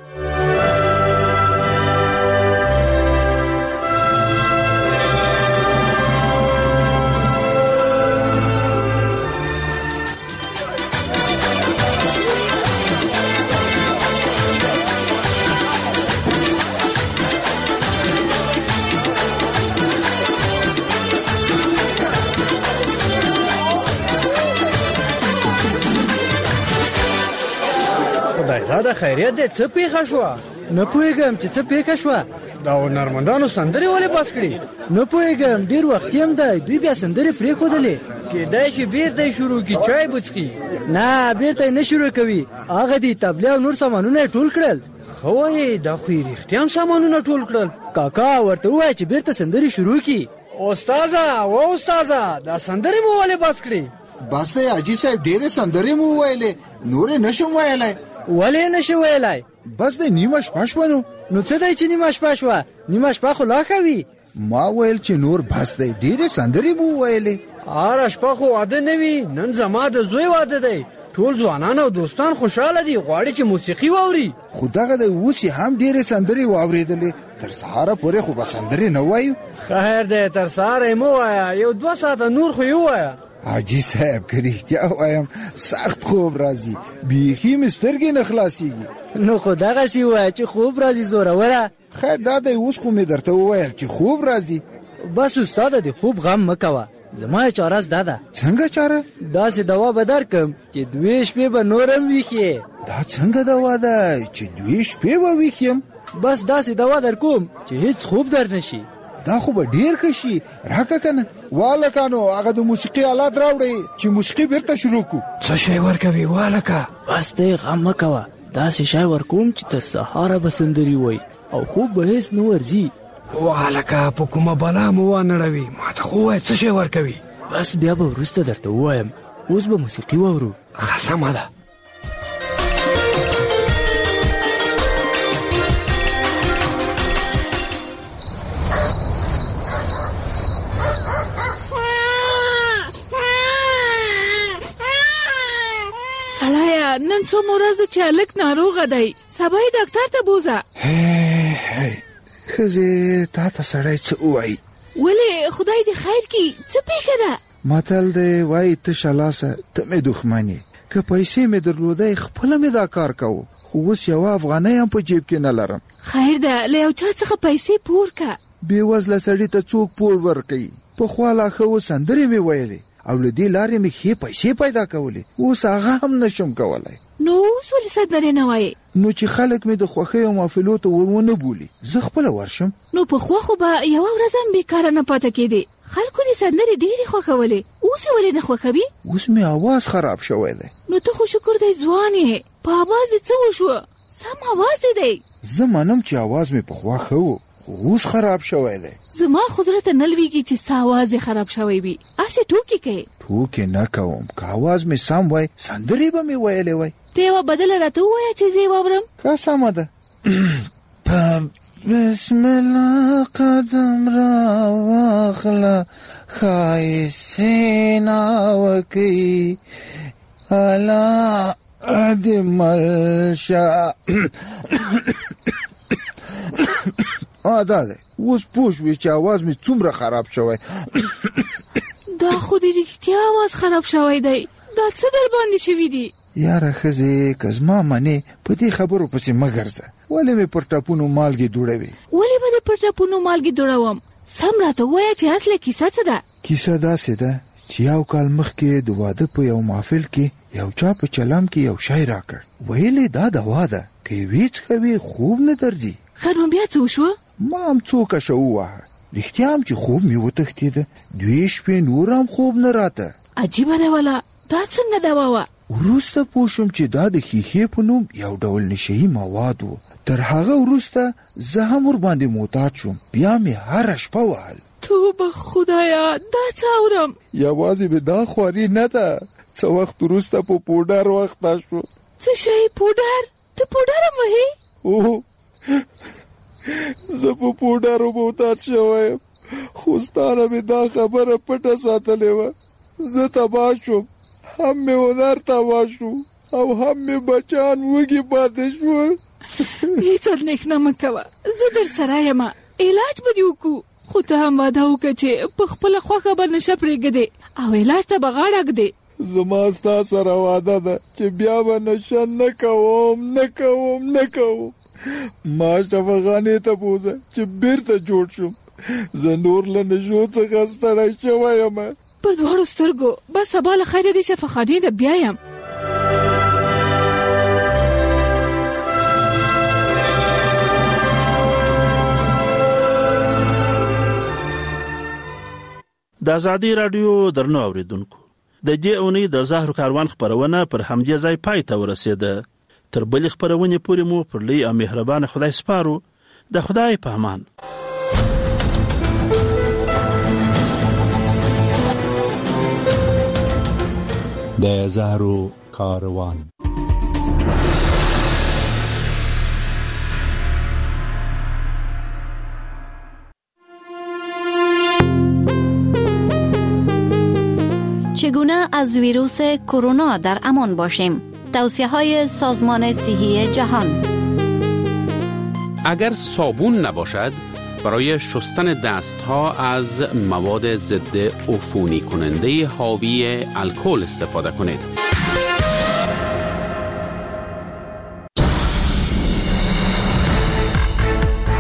دا د خیریت د څه پیښه شو؟ نه پوهېږم چې څه پیښه شوه. دا هنرمندانو سندرې ولې بس کړي؟ نه پوهېږم ډېر وخت هم دی دوی بیا سندرې پرېښودلې. کېدای شي بیرته یې شروع کړي چای بڅکي. نه بیرته یې نه شروع کوي هغه دي تبلې او نور سامانونه یې ټول کړل. ښه وایې دا خو یې رښتیا هم سامانونه ټول کړل؟ کاکا ورته ووایه چې بیرته سندرې شروع کړي. استاذه و استاذه دا سندرې مو ولې بس کړي؟ بس دی حاجي صاحب ډېرې سندرې مو وویلې نورې نشم ویلی. ولې نشي ویلی؟ بس دی نیمه شپه شوه نو. نو څه دی چې نیمه شپه شوه؟ نیمه شپه خو لا ښه وي. ما ویل چې نور بس دی ډېرې سندرې مو وویلې. هره شپه خو واده نه وي نن زما د زوی واده دی ټول ځوانان او دوستان خوشحاله دي غواړي چې موسیقي واوري. خو دغه دی اوس یې هم ډېرې سندرې واورېدلې تر سهاره پورې خو به سندرې نه وایو. خیر دی تر سهاره یې مه وایه یو دوه ساعته نور خو یې ووایه. حاجي صاحب که رښتیا وایم سخت خوب راځي بیخي مې سترګې نه خلاصېږي. نو خو دغسې ووایه چې خوب راځي زوروره. خیر دا دی اوس خو مې درته وویل چې خوب راځي. بس استاده د خوب غم مه کوه زما یې چاره زده ده. څنګه چاره؟ داسې دوا به درکم چې دوې شپې به نور هم ویښ. دا څنګه دوا ده چې دوې شپې به ویښ یم؟ بس داسې دوا در کوم چې هیڅ خوب در نشي. دا خو به ډیر ښه شي راکه کنه. والکانو هغه د موسیقي آلات راوړئ چې موسیقي بیرته شروع کړو. څه شی ورکوي والکه؟ بس دی غم مه کوه داسې شی ورکوم چې تر سهاره به سندرې وایي او خوب به هیڅ نه ورځي. والکه په کومه بلا مو وانړوي ما ته خو ووایه څه شی ورکوي؟ بس بیا به وروسته درته ووایم اوس به موسیقي واورو. ښه سمه ده. نن څو ورځ د چالک ناروغه دی سبا یې ډاکټر ته بوزه. هی ښځې تا ته سړی څه ووایي؟ ولې خدای دې خیر کړي څه پیښه ده؟ متل دی وایي تشه لاسه ته مې دښمن یې که پیسې مې درلودی خپله مې دا کار کوو خو اوس یوه افغانۍ هم په جیب کې نه لرم. خیر ده له یو چا څخه پیسې پور که. بېوزله سړي ته څوک پور ورکوي؟ پخوا لا ښه و سندرې مې ویلې او له دې لارې مې ښې پیسې پیدا کولې اوس هغه هم نشم کولی. نو اوس ولې سندرې نه وایې؟ نو چې خلک مې د خوښیو محفلو ته ونه بولي زه خپله ورشم. نو پخوا خو به یوه ورځ هم بېکاره نه پاته کېدې خلکو دې سندرې ډېرې خوښولې اوس یې ولې نه خوښوي؟ اوس مې اواز خراب شوی دی. نو ته خو شکر دی ځوان یې په اواز دې څه وشوه؟ سم اواز دې دی. زه منم چې اواز مې پخوا ښه و خو اوس خراب شوی دی. زما خو زړه ته نه لوېږي چې ستا اواز یې خراب شوی وي هسې ټوکې کوې. ټوکې نه کوم که اواز مې سم وای سندرې به مې ویلې وای. ته یوه بدله راته ووایه چې زه یې واورم. ښه سمه ده. بسم الله قدم را واخله ښایستې ناوکۍ الله دې مل شه. دا دی اوس پوه شوې چې اواز مې څومره خراب شوی. دا خو دې رښتیا اواز خراب شوی دی دا څه در باندې شوي دي؟ یاره ښځې که زما منې په دې خبرو پسې مه ګرځه ولې مې پر ټپونو مالګې دوړوي؟ ولې به دې پر ټپونو مالګې دوړوم؟ سم راته ووایه چې اصله کیسه څه ده؟ کیسه داسې ده چې یو کال مخکې د واده په یو محفل کې یو چا په چلم کې یو شی راکړ ویلې دا دوا ده که یې ویې څښوې خوب نه درځي. ښه نو بیا څه وشوه؟ ما هم څو کشه ووهه رښتیا هم چې خوب مې وتښتېده دوې شپې نور هم خوب نه راته. عجیبه ده ولا دا څنګه دوا وه؟ وروسته پوه شوم چې دا د ښیښې په نوم یو ډول نشهیي مواد و. تر هغه وروسته زه هم ورباندې معتاد شوم. بیا مې هره شپه وهل. توبه خدایا، دا څه اورم؟ یوازې مې دا خواري نه ده، څه وخت وروسته په پوډر وخته شو. څه شی پوډر؟ ته پوډر هم وهې؟ او زه په پوډرو معتاد شوی یم، خو ستا نه مې دا خبره پټه ساتلې وه. زه تباه شوم، هم مې هنر تباه شو او هم مې بچان وږي پاتې شول. هیڅ اندېښنه مه کوه، زه در سره یم، علاج به دې وکړو. خو ته هم وعده وکړه چې په خپله خوښه به نشه پرېږدې او علاج ته به غاړه ږدې. زما ستا سره وعده ده چې بیا به نشه نه کوم نه کوم نه کوم. ما شفاخانې ته بوځه چې بیرته جوړ شم. زه نور له نشو څخه ستړی شوی یم. پر دواړو سترګو بس سبا له خیره دې شفاخانې ته بیا یم. د ازادي راډیو درنو اوریدونکو، د دې اونۍ د زهرو کاروان خپرونه پر همدې ځای پای ته ورسېده. تر بلې خپرونې پورې مو پر لوی او مهربانه خدای سپارو. د خدای په امان. د زهرو کاروان. چگونه از ویروس کرونا در امان باشیم؟ توصیه‌های سازمان صحی جهان. اگر صابون نباشد، برای شستن دستها از مواد ضد عفونی کننده حاوی الکل استفاده کنید.